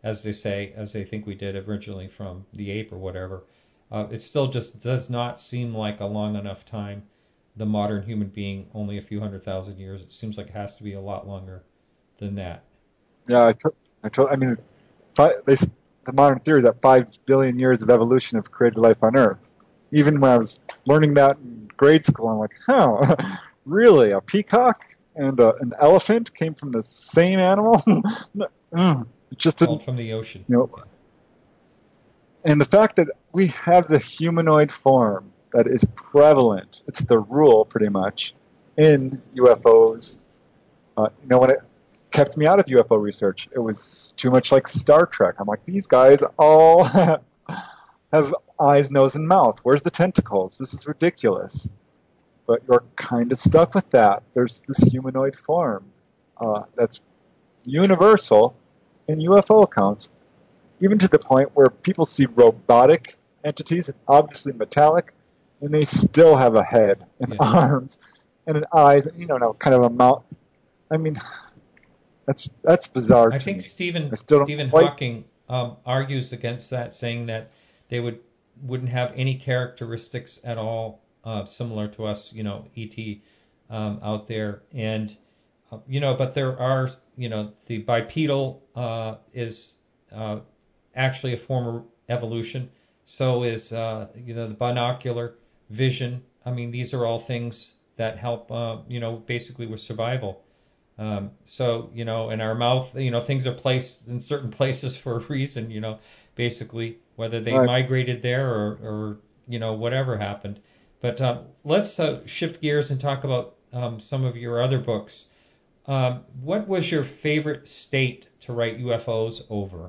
as they say, as they think we did originally from the ape or whatever. It still just does not seem like a long enough time. The modern human being, only a few 100,000 years. It seems like it has to be a lot longer than that. Yeah, I mean, the modern theory is that 5 billion years of evolution have created life on Earth. Even when I was learning that in grade school, I'm like, huh, really? A peacock and an elephant came from the same animal? It just didn't. From the ocean. And the fact that we have the humanoid form that is prevalent, it's the rule pretty much, in UFOs. When it kept me out of UFO research, it was too much like Star Trek. I'm like, these guys all have eyes, nose, and mouth. Where's the tentacles? This is ridiculous. But you're kind of stuck with that. There's this humanoid form that's universal in UFO accounts, even to the point where people see robotic entities, obviously metallic, and they still have a head and arms and an eyes, and kind of a mouth. I mean, that's bizarre. I think Stephen quite... Hawking argues against that, saying that they wouldn't have any characteristics at all similar to us, ET out there, and but there are, the bipedal is actually a form of evolution. So is the binocular vision. I mean, these are all things that help basically with survival. So in our mouth, things are placed in certain places for a reason. Basically whether they migrated there or whatever happened. But let's shift gears and talk about some of your other books. What was your favorite state to write UFOs over?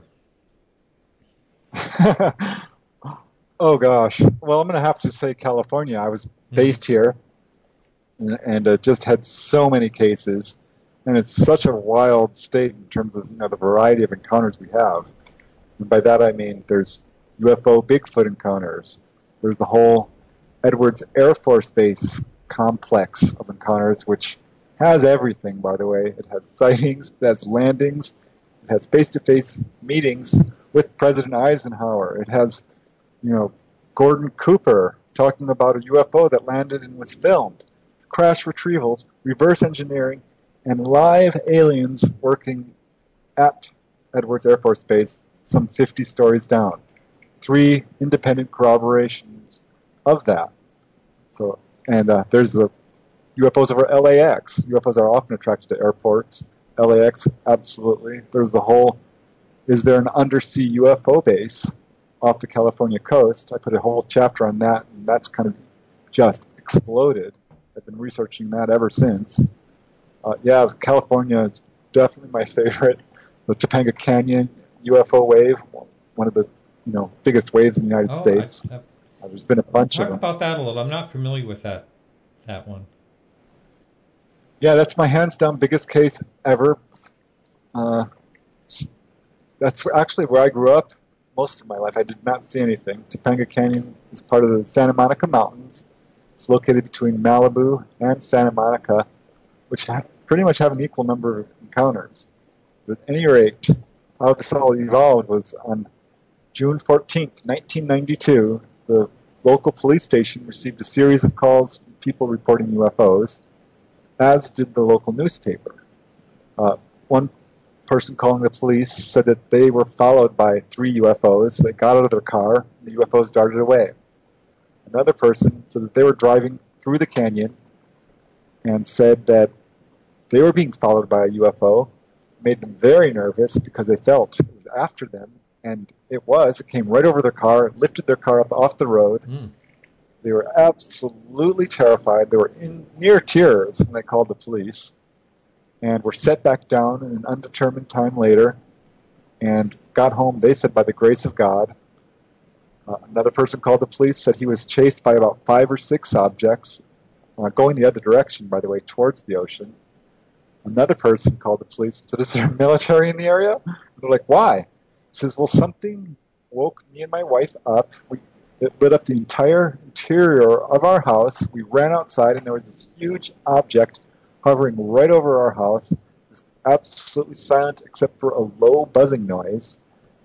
Oh, gosh. Well, I'm going to have to say California. I was based here and just had so many cases. And it's such a wild state in terms of the variety of encounters we have. And by that I mean there's UFO Bigfoot encounters. There's the whole Edwards Air Force Base complex of encounters, which has everything, by the way. It has sightings, it has landings, it has face-to-face meetings with President Eisenhower. It has, Gordon Cooper talking about a UFO that landed and was filmed. It's crash retrievals, reverse engineering, and live aliens working at Edwards Air Force Base some 50 stories down. 3 independent corroborations of that. So, and there's the UFOs over LAX. UFOs are often attracted to airports. LAX, absolutely. There's the whole, is there an undersea UFO base off the California coast? I put a whole chapter on that, and that's kind of just exploded. I've been researching that ever since. California is definitely my favorite. The Topanga Canyon UFO wave, one of the biggest waves in the United States. There's been a bunch of them. Talk about that a little. I'm not familiar with that one. Yeah, that's my hands down biggest case ever. That's actually where I grew up most of my life. I did not see anything. Topanga Canyon is part of the Santa Monica Mountains. It's located between Malibu and Santa Monica, which pretty much have an equal number of encounters. But at any rate, how this all evolved was on June 14th, 1992, the local police station received a series of calls from people reporting UFOs, as did the local newspaper. One person calling the police said that they were followed by 3 UFOs. They got out of their car, and the UFOs darted away. Another person said that they were driving through the canyon and said that they were being followed by a UFO. It made them very nervous because they felt it was after them, and it came right over their car, lifted their car up off the road. They were absolutely terrified. They were in near tears when they called the police, and were set back down in an undetermined time later, and got home, they said, by the grace of God. Another person called the police, said he was chased by about 5 or 6 objects, going the other direction, by the way, towards the ocean. Another person called the police and said, is there military in the area? And they're like, why? He says, well, something woke me and my wife up. It lit up the entire interior of our house. We ran outside, and there was this huge object hovering right over our house. It was absolutely silent except for a low buzzing noise.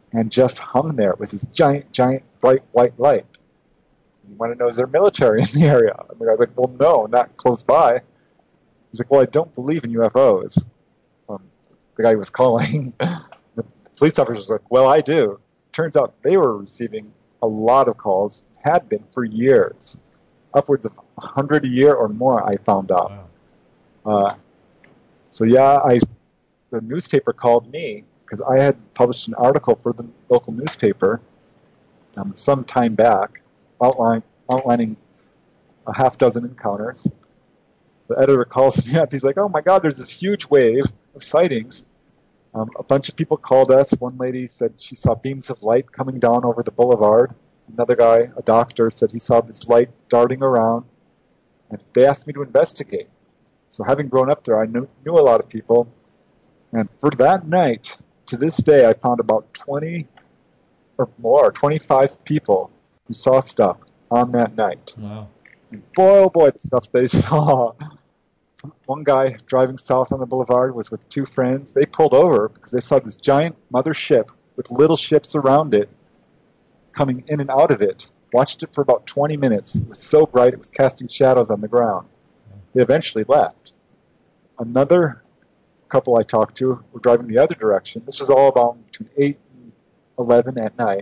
and just hung there. It was this giant, giant, bright white light. You want to know, is there military in the area? And the guy's like, well, no, not close by. He's like, well, I don't believe in UFOs. The guy who was calling, the police officer was like, well, I do. Turns out they were receiving a lot of calls, had been for years, upwards of 100 a year or more, I found out. Wow. So yeah, the newspaper called me because I had published an article for the local newspaper some time back outlining a half dozen encounters. The editor calls me up. He's like, oh my God, there's this huge wave of sightings. A bunch of people called us. One lady said she saw beams of light coming down over the boulevard. Another guy, a doctor, said he saw this light darting around. And they asked me to investigate. So having grown up there, I knew a lot of people. And for that night, to this day, I found about 20 or more, 25 people who saw stuff on that night. Wow. And boy, oh boy, the stuff they saw. One guy driving south on the boulevard was with two friends. They pulled over because they saw this giant mother ship with little ships around it coming in and out of it. Watched it for about 20 minutes. It was so bright, it was casting shadows on the ground. They eventually left. Another couple I talked to were driving the other direction. This was all about between 8 and 11 at night.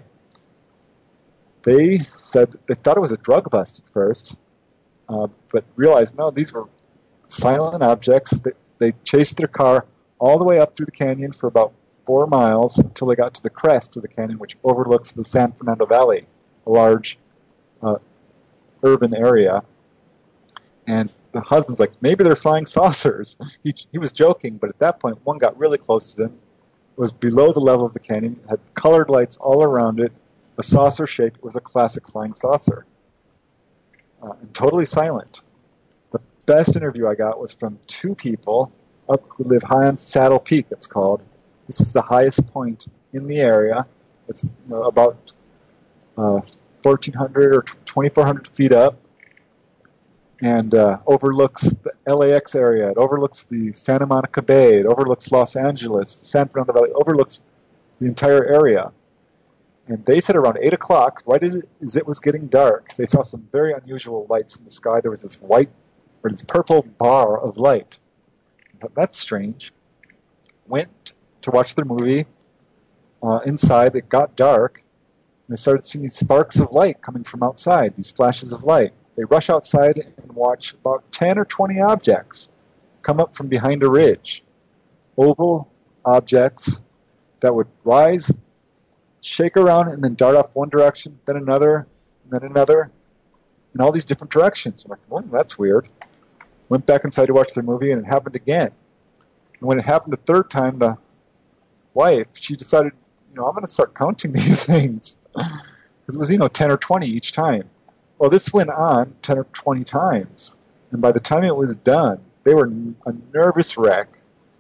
They said they thought it was a drug bust at first, but realized, no, these were silent objects. They chased their car all the way up through the canyon for about 4 miles until they got to the crest of the canyon, which overlooks the San Fernando Valley, a large urban area. And the husband's like, maybe they're flying saucers. He was joking, but at that point, one got really close to them. It was below the level of the canyon. It had colored lights all around it, a saucer shape. It was a classic flying saucer. And totally silent. The best interview I got was from two people who live high on Saddle Peak, it's called. This is the highest point in the area. It's about 1,400 or 2,400 feet up, and overlooks the LAX area. It overlooks the Santa Monica Bay. It overlooks Los Angeles, San Fernando Valley. It overlooks the entire area. And they said around 8 o'clock, right as it was getting dark, they saw some very unusual lights in the sky. There was this this purple bar of light. I thought, that's strange. Went to watch their movie. Inside, it got dark, and they started seeing these sparks of light coming from outside, these flashes of light. They rush outside and watch about 10 or 20 objects come up from behind a ridge. Oval objects that would rise, shake around, and then dart off one direction, then another, and then another, in all these different directions. I'm like, well, that's weird. Went back inside to watch their movie, and it happened again. And when it happened a third time, the wife, she decided, I'm going to start counting these things. Because it was, 10 or 20 each time. Well, this went on 10 or 20 times. And by the time it was done, they were a nervous wreck.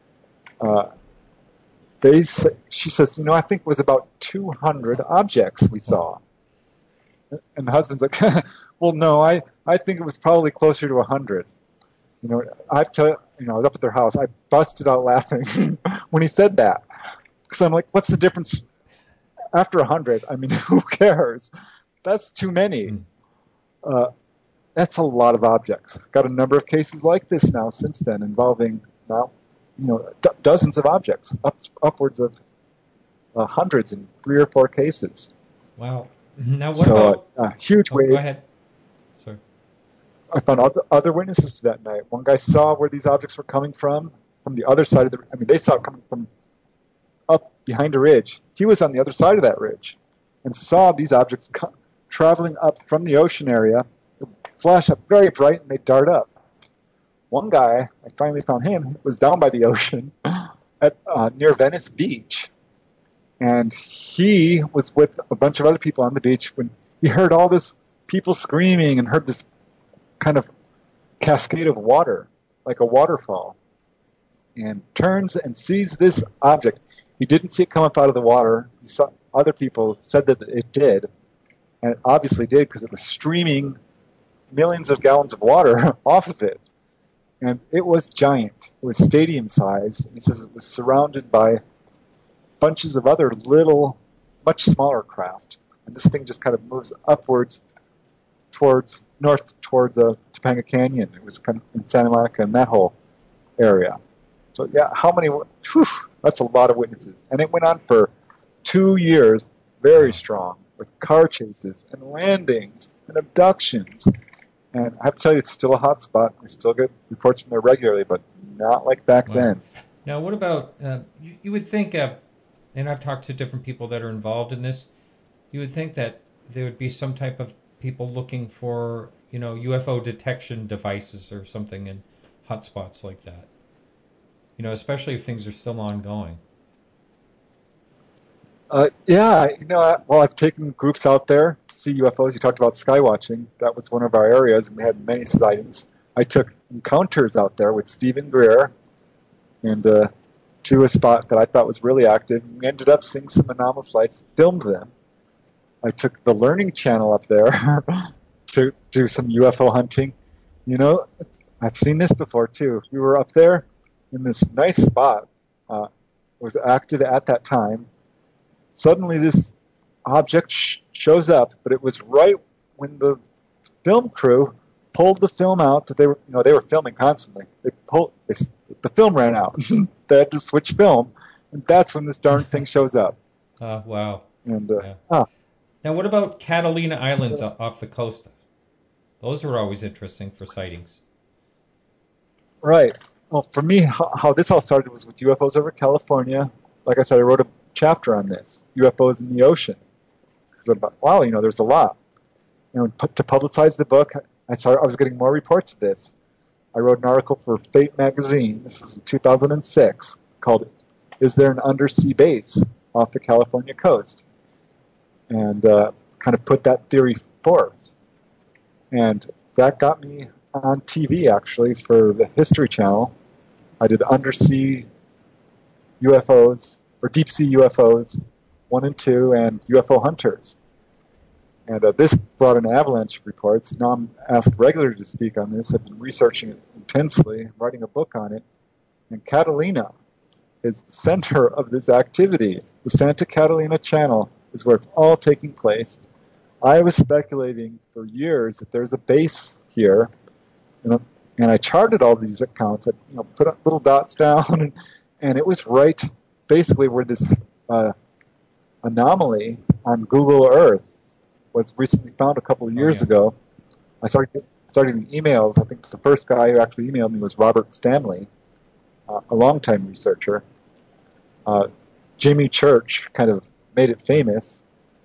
She says, I think it was about 200 objects we saw. And the husband's like, well, no, I think it was probably closer to 100. I was up at their house. I busted out laughing when he said that. Because I'm like, what's the difference after 100? I mean, who cares? That's too many. That's a lot of objects. Got a number of cases like this now since then involving dozens of objects, upwards of hundreds in 3 or 4 cases. Wow. Now what about... huge wave. Go ahead. Sorry. I found other witnesses to that night. One guy saw where these objects were coming from the other side of they saw it coming from up behind a ridge. He was on the other side of that ridge and saw these objects traveling up from the ocean area, flash up very bright, and they dart up. One guy, I finally found him, was down by the ocean at near Venice Beach. And he was with a bunch of other people on the beach when he heard all this people screaming and heard this kind of cascade of water, like a waterfall, and turns and sees this object. He didn't see it come up out of the water. He saw other people said that it did, and it obviously did because it was streaming millions of gallons of water off of it. And it was giant. It was stadium size. He says it was surrounded by bunches of other little much smaller craft. And this thing just kind of moves upwards north towards Topanga Canyon. It was kind of in Santa Monica and that whole area. So yeah, how many? Whew, that's a lot of witnesses. And it went on for 2 years, very strong, with car chases and landings and abductions. And I have to tell you, it's still a hot spot. We still get reports from there regularly, but not like back then. Now, what about, you would think, and I've talked to different people that are involved in this, you would think that there would be some type of people looking for, UFO detection devices or something in hotspots like that. Especially if things are still ongoing. Yeah, I've taken groups out there to see UFOs. You talked about skywatching. That was one of our areas, and we had many sightings. I took encounters out there with Stephen Greer and to a spot that I thought was really active. We ended up seeing some anomalous lights, filmed them. I took the Learning Channel up there to do some UFO hunting. I've seen this before, too. We were up there in this nice spot. It was active at that time. Suddenly this object shows up, but it was right when the film crew pulled the film out that they were filming constantly. The film ran out. They had to switch film, and that's when this darn thing shows up. Wow. And Now, what about Catalina Islands off the coast? Those were always interesting for sightings. Right. Well, for me, how this all started was with UFOs over California. Like I said, I wrote a chapter on this, UFOs in the ocean. Because there's a lot. To publicize the book, I was getting more reports of this. I wrote an article for Fate magazine. This is in 2006, called "Is There an Undersea Base Off the California Coast?" And kind of put that theory forth. And that got me on TV, actually, for the History Channel. I did undersea UFOs, or deep sea UFOs 1 and 2, and UFO hunters. And this brought an avalanche of reports. Now I'm asked regularly to speak on this. I've been researching it intensely, writing a book on it. And Catalina is the center of this activity. The Santa Catalina Channel is where it's all taking place. I was speculating for years that there's a base here, and I charted all these accounts. I put little dots down, and it was right basically where this anomaly on Google Earth was recently found a couple of years ago. I started getting emails. I think the first guy who actually emailed me was Robert Stanley, a longtime researcher. Jimmy Church kind of made it famous.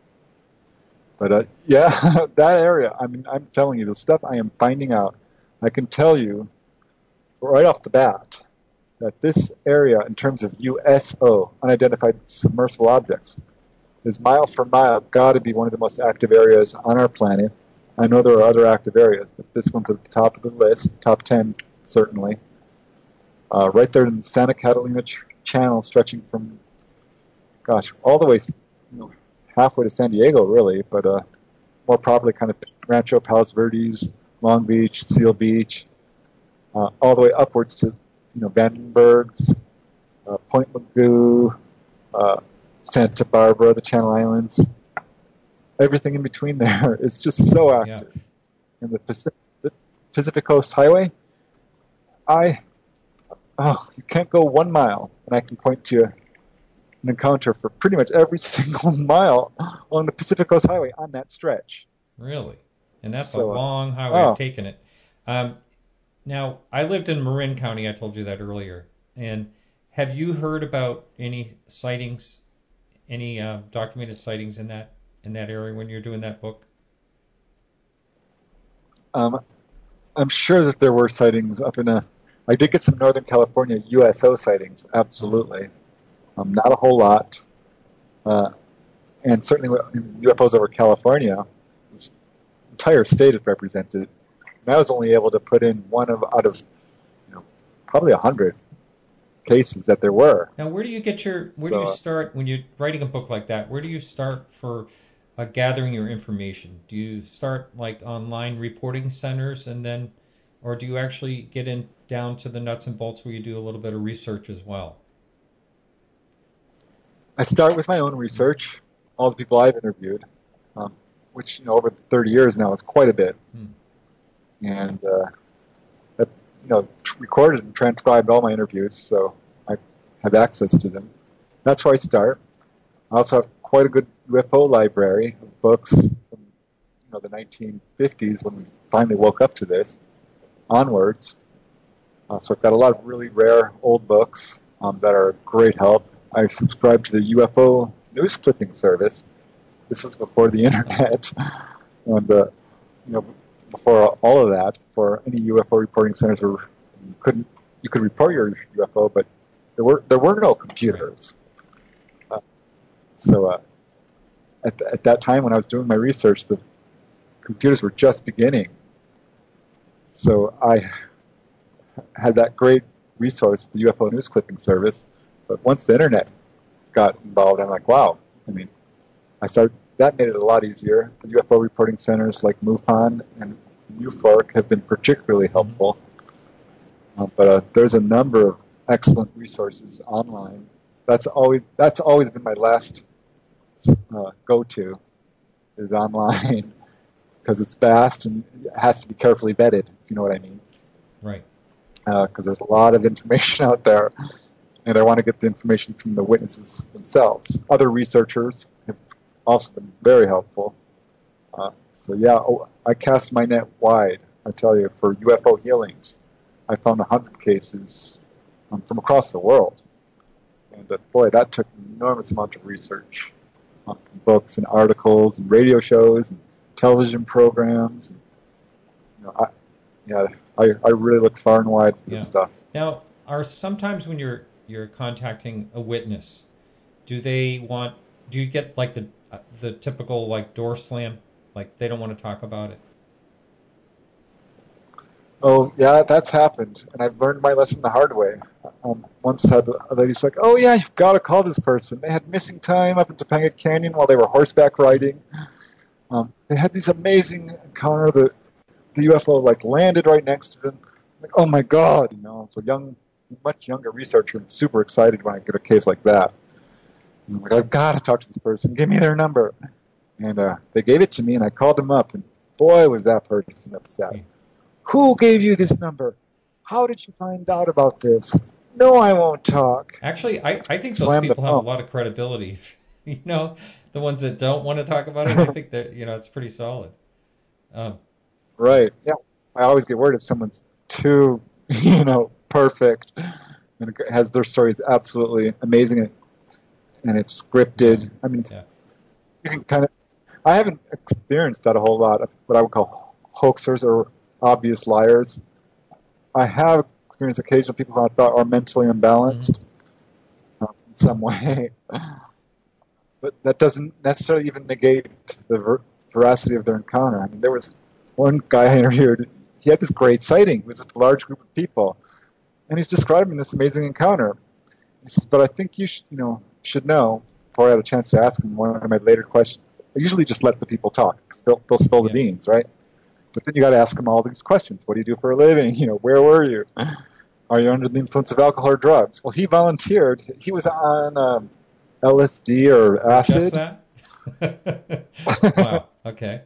But that area, I'm telling you, the stuff I am finding out, I can tell you right off the bat that this area, in terms of USO, unidentified submersible objects, is mile for mile got to be one of the most active areas on our planet. I know there are other active areas, but this one's at the top of the list, top 10 certainly. Right there in the Santa Catalina Channel, stretching from, all the way, halfway to San Diego, really, but more probably kind of Rancho Palos Verdes, Long Beach, Seal Beach, all the way upwards to, Vandenbergs, Point Mugu, Santa Barbara, the Channel Islands. Everything in between there is just so active. Yeah. And the Pacific Coast Highway, you can't go 1 mile, and I can point to an encounter for pretty much every single mile on the Pacific Coast Highway on that stretch. Really? And that's a long highway. I've taken it. Now, I lived in Marin County. I told you that earlier. And have you heard about any sightings, any documented sightings in that area when you're doing that book? I'm sure that there were sightings up in I did get some Northern California USO sightings, absolutely. Not a whole lot. And certainly UFOs over California, the entire state is represented. And I was only able to put in one out of probably 100 cases that there were. Now, where do you start when you're writing a book like that? Where do you start for gathering your information? Do you start like online reporting centers or do you actually get down to the nuts and bolts where you do a little bit of research as well? I start with my own research. all the people I've interviewed, which over 30 years now is quite a bit, and that recorded and transcribed all my interviews, so I have access to them. That's where I start. I also have quite a good UFO library of books from the 1950s when we finally woke up to this onwards. So I've got a lot of really rare old books that are great help. I subscribe to the UFO news clipping service. This was before the internet, and before all of that, before any UFO reporting centers you could report your UFO, but there were no computers. So at that time when I was doing my research, the computers were just beginning. So I had that great resource, the UFO news clipping service. But once the internet got involved, I'm like, wow. I mean, that made it a lot easier. The UFO reporting centers like MUFON and UFORC have been particularly helpful. But there's a number of excellent resources online. That's always been my last go-to, is online, because it's fast and it has to be carefully vetted, if you know what I mean. Right. Because there's a lot of information out there, and I want to get the information from the witnesses themselves. Other researchers have also been very helpful. I cast my net wide, I tell you, for UFO healings. I found 100 cases from across the world. And boy, that took an enormous amount of research, from books and articles and radio shows and television programs. And, I really look far and wide for this stuff. Now, are sometimes when you're contacting a witness, do you get like the typical like door slam, like they don't want to talk about it? Oh yeah, that's happened, and I've learned my lesson the hard way. Once had a lady's like, "Oh yeah, you've got to call this person. They had missing time up in Topanga Canyon while they were horseback riding. They had this amazing encounter. The UFO like landed right next to them. Like, oh my God, it's a much younger researcher, and super excited when I get a case like that. And I'm like, I've got to talk to this person. Give me their number. And they gave it to me, and I called them up, and boy, was that person upset. Who gave you this number? How did you find out about this? No, I won't talk. Actually, I think those people have a lot of credibility. The ones that don't want to talk about it, I think that it's pretty solid. Right. Yeah. I always get worried if someone's too, perfect, and has their stories absolutely amazing, and it's scripted. I mean, you can kind of. I haven't experienced that a whole lot of what I would call hoaxers or obvious liars. I have experienced occasional people who I thought are mentally imbalanced in some way, but that doesn't necessarily even negate the veracity of their encounter. I mean, there was one guy I interviewed. He had this great sighting. He was with a large group of people, and he's describing this amazing encounter. He says, "But I think you should know." Before I had a chance to ask him one of my later questions, I usually just let the people talk because they'll spill the beans, right? But then you got to ask them all these questions. What do you do for a living? Where were you? Are you under the influence of alcohol or drugs? Well, he volunteered. He was on LSD or acid. Just that? Wow. Okay.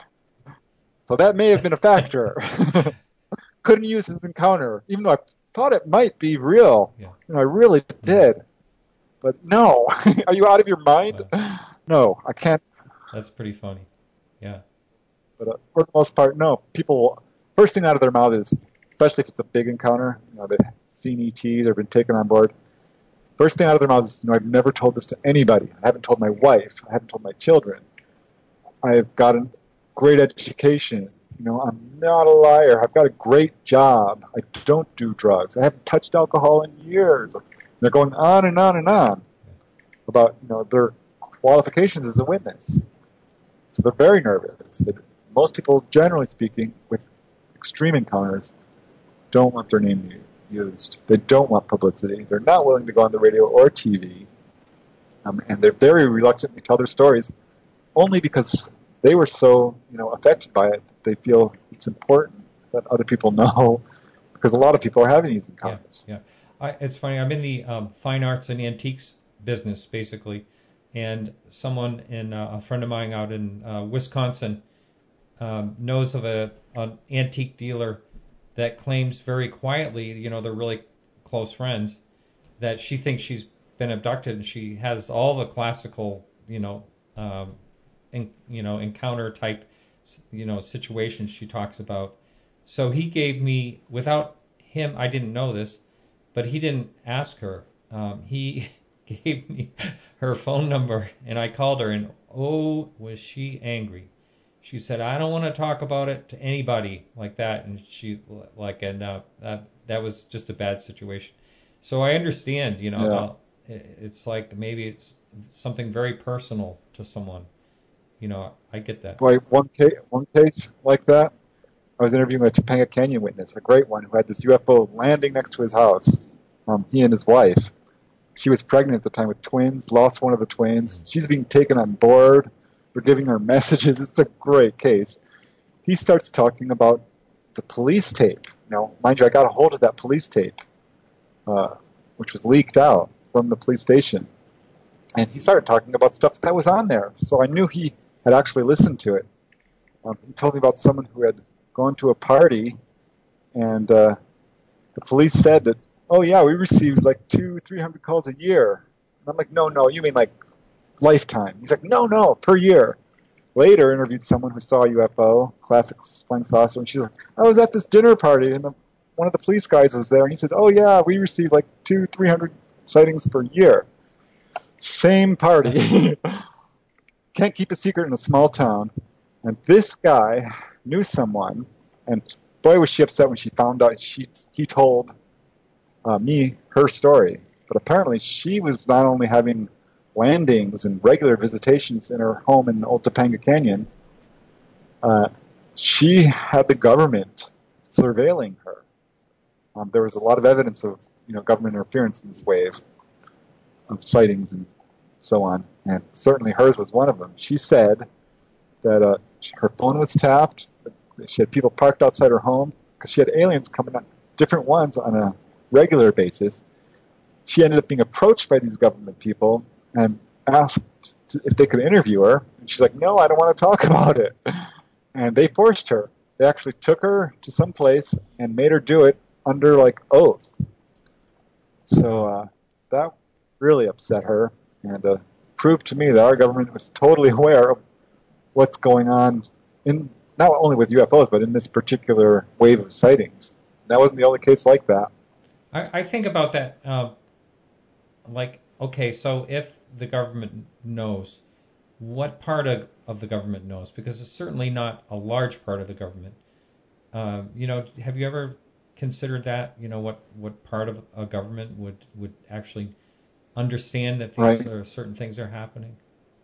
So that may have been a factor. Couldn't use his encounter, even though I thought it might be real. Yeah. I really did. But no. Are you out of your mind? Wow. No, I can't. That's pretty funny. Yeah. But for the most part, no. People, first thing out of their mouth is, especially if it's a big encounter, they've seen ETs or been taken on board. First thing out of their mouths is, I've never told this to anybody. I haven't told my wife. I haven't told my children. I've got a great education. I'm not a liar. I've got a great job. I don't do drugs. I haven't touched alcohol in years. They're going on and on and on about, their qualifications as a witness. So they're very nervous. Most people, generally speaking, with extreme encounters, don't want their name used. They don't want publicity. They're not willing to go on the radio or TV. And they're very reluctant to tell their stories only because they were so, affected by it that they feel it's important that other people know, because a lot of people are having these encounters. Yeah. It's funny. I'm in the fine arts and antiques business, basically, And someone a friend of mine out in Wisconsin knows of an antique dealer that claims very quietly, they're really close friends, that she thinks she's been abducted, and she has all the classical, encounter type, situations she talks about. So he gave me, without him, I didn't know this, but he didn't ask her. He gave me her phone number, and I called her, and oh, was she angry. She said, I don't want to talk about it to anybody like that. And that was just a bad situation. So I understand, how it's like maybe it's something very personal to someone. I get that. Boy, one case like that, I was interviewing a Topanga Canyon witness, a great one, who had this UFO landing next to his house. He and his wife. She was pregnant at the time with twins, lost one of the twins. She's being taken on board. They're giving her messages. It's a great case. He starts talking about the police tape. Mind you, I got a hold of that police tape, which was leaked out from the police station. And he started talking about stuff that was on there. So I knew he had actually listened to it. He told me about someone who had gone to a party, and the police said that, oh yeah, we received like 200-300 calls a year. And I'm like, no, you mean like lifetime? He's like, no, per year. Later, interviewed someone who saw a UFO, classic flying saucer, and she's like, I was at this dinner party, and one of the police guys was there, and he said, oh yeah, we received like 200-300 sightings per year. Same party. Can't keep a secret in a small town. And this guy knew someone, and boy was she upset when she found out he told me her story. But apparently she was not only having landings and regular visitations in her home in Old Topanga Canyon, she had the government surveilling her. There was a lot of evidence of government interference in this wave of sightings and so on, and certainly hers was one of them. She said that her phone was tapped, she had people parked outside her home, because she had aliens coming on, different ones on a regular basis. She ended up being approached by these government people and asked if they could interview her, and she's like, no, I don't want to talk about it. And they forced her. They actually took her to some place and made her do it under oath. So that really upset her, and proved to me that our government was totally aware of what's going on in not only with UFOs, but in this particular wave of sightings. That wasn't the only case like that. I think about that, okay, so if the government knows, what part of the government knows? Because it's certainly not a large part of the government. Have you ever considered that? What part of a government would actually understand that these certain things are happening?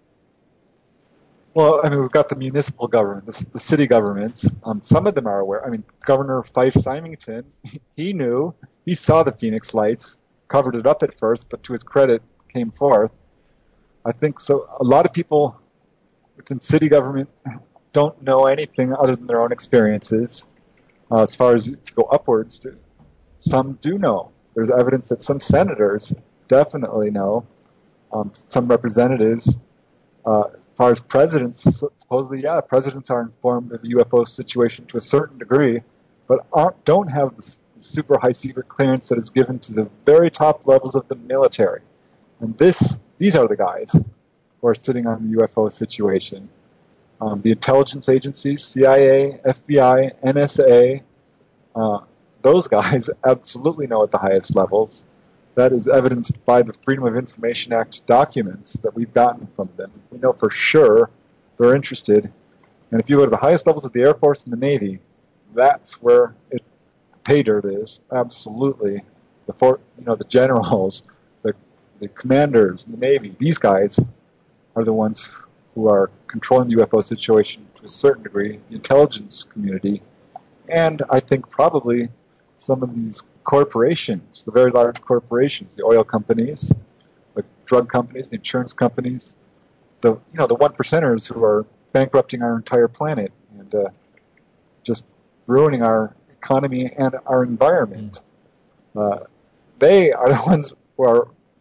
Well, we've got the municipal government, the city governments. Some of them are aware. Governor Fife Symington, he knew. He saw the Phoenix lights, covered it up at first, but to his credit, came forth. I think so. A lot of people within city government don't know anything other than their own experiences. As far as if you go upwards, some do know. There's evidence that some senators definitely know. Some representatives. As far as presidents, supposedly, presidents are informed of the UFO situation to a certain degree, but don't have the super high secret clearance that is given to the very top levels of the military. And these are the guys who are sitting on the UFO situation. The intelligence agencies, CIA, FBI, NSA, those guys absolutely know at the highest levels. That is evidenced by the Freedom of Information Act documents that we've gotten from them. We know for sure they're interested. And if you go to the highest levels of the Air Force and the Navy, that's where the pay dirt is. Absolutely. The generals, the commanders in the Navy, these guys are the ones who are controlling the UFO situation to a certain degree, the intelligence community, and I think probably some of these corporations, the very large corporations, the oil companies, the drug companies, the insurance companies, the one percenters who are bankrupting our entire planet and just ruining our economy and our environment. They are the ones who are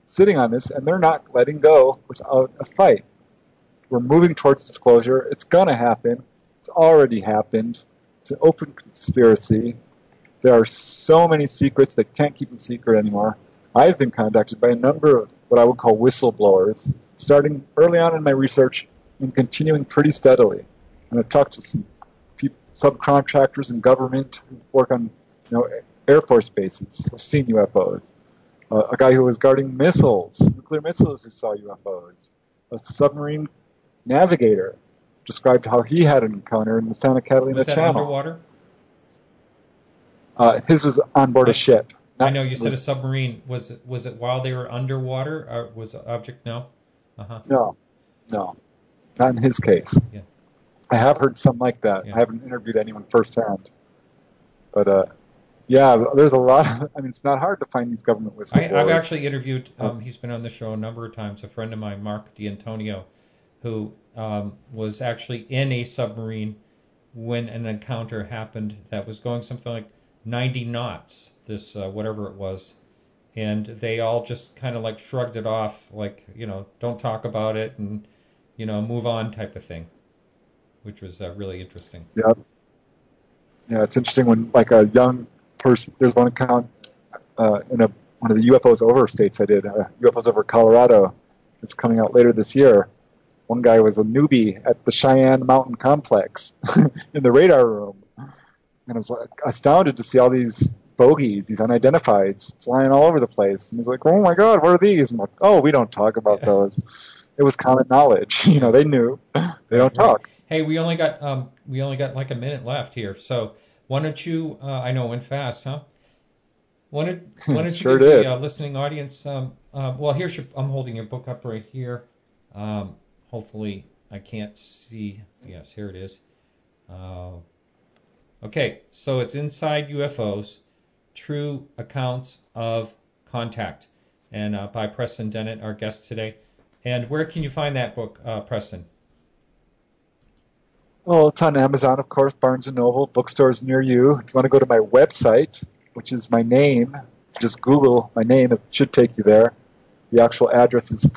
sitting on this, and they're not letting go without a fight. We're moving towards disclosure. It's going to happen. It's already happened. It's an open conspiracy. There are so many secrets that can't keep them secret anymore. I've been contacted by a number of what I would call whistleblowers, starting early on in my research and continuing pretty steadily. And I've talked to some subcontractors in government who work on, Air Force bases who've seen UFOs. A guy who was guarding nuclear missiles, who saw UFOs. A submarine navigator described how he had an encounter in the Santa Catalina was that Channel. Underwater? His was on board a ship. I know you said a submarine. Was it while they were underwater, or was the object? No. No, not in his case. Yeah. I have heard some like that. Yeah. I haven't interviewed anyone firsthand, but there's a lot. It's not hard to find these government whistleblowers. I've actually interviewed. He's been on the show a number of times. A friend of mine, Mark D'Antonio, who was actually in a submarine when an encounter happened that was going something like 90 knots. This whatever it was, and they all just kind of like shrugged it off, like don't talk about it, and move on type of thing, which was really interesting. Yeah, it's interesting when like a young person. There's one account in one of the UFOs over states I did. UFOs over Colorado. It's coming out later this year. One guy was a newbie at the Cheyenne Mountain Complex in the radar room, and I was like astounded to see all these bogies, these unidentifieds, flying all over the place. And he's like, "Oh my God, what are these?" I'm like, "Oh, we don't talk about those." It was common knowledge. They knew. They don't talk. Hey, we only got like a minute left here, so why don't you? I know it went fast, huh? Why don't Sure you give did. the listening audience? Well, here's I'm holding your book up right here. Hopefully, I can't see. Yes, here it is. Okay, so it's Inside UFOs. True Accounts of Contact, and by Preston Dennett, our guest today. And where can you find that book, Preston? Well, it's on Amazon, of course, Barnes & Noble, bookstores near you. If you want to go to my website, which is my name, just Google my name, it should take you there. The actual address is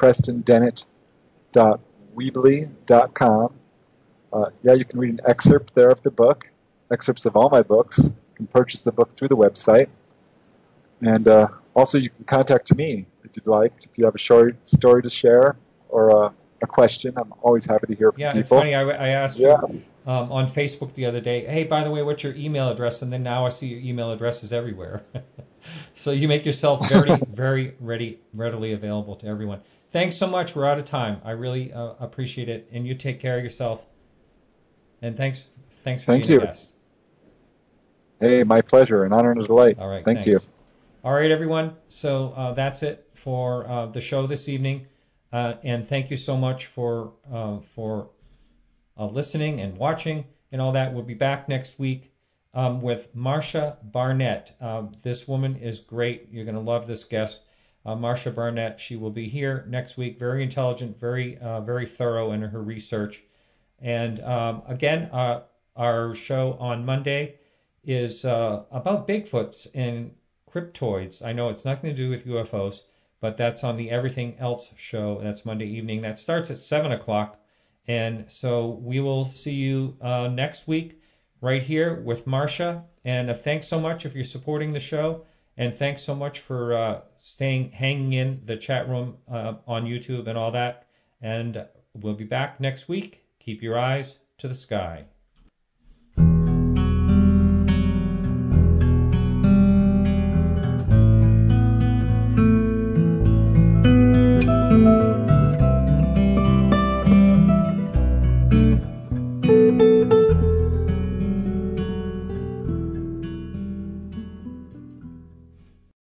prestondennett.weebly.com. You can read an excerpt there of the book, excerpts of all my books. You can purchase the book through the website. And also you can contact me if you'd like. If you have a short story to share or a question, I'm always happy to hear from people. Yeah, it's funny. I asked you on Facebook the other day, hey, by the way, what's your email address? And then now I see your email addresses everywhere. So you make yourself very, very readily available to everyone. Thanks so much. We're out of time. I really appreciate it. And you take care of yourself. And thanks for being a guest. Hey, my pleasure. An honor and a delight. All right. Thank you. All right, everyone. So that's it for the show this evening. And thank you so much for listening and watching and all that. We'll be back next week with Marcia Barnett. This woman is great. You're going to love this guest. Marcia Barnett, she will be here next week. Very intelligent, very thorough in her research. And again, our show on Monday is about Bigfoots and cryptoids. I know it's nothing to do with UFOs, but that's on the Everything Else show. That's Monday evening. That starts at 7 o'clock. And so we will see you next week right here with Marcia. And thanks so much if you're supporting the show. And thanks so much for hanging in the chat room on YouTube and all that. And we'll be back next week. Keep your eyes to the sky.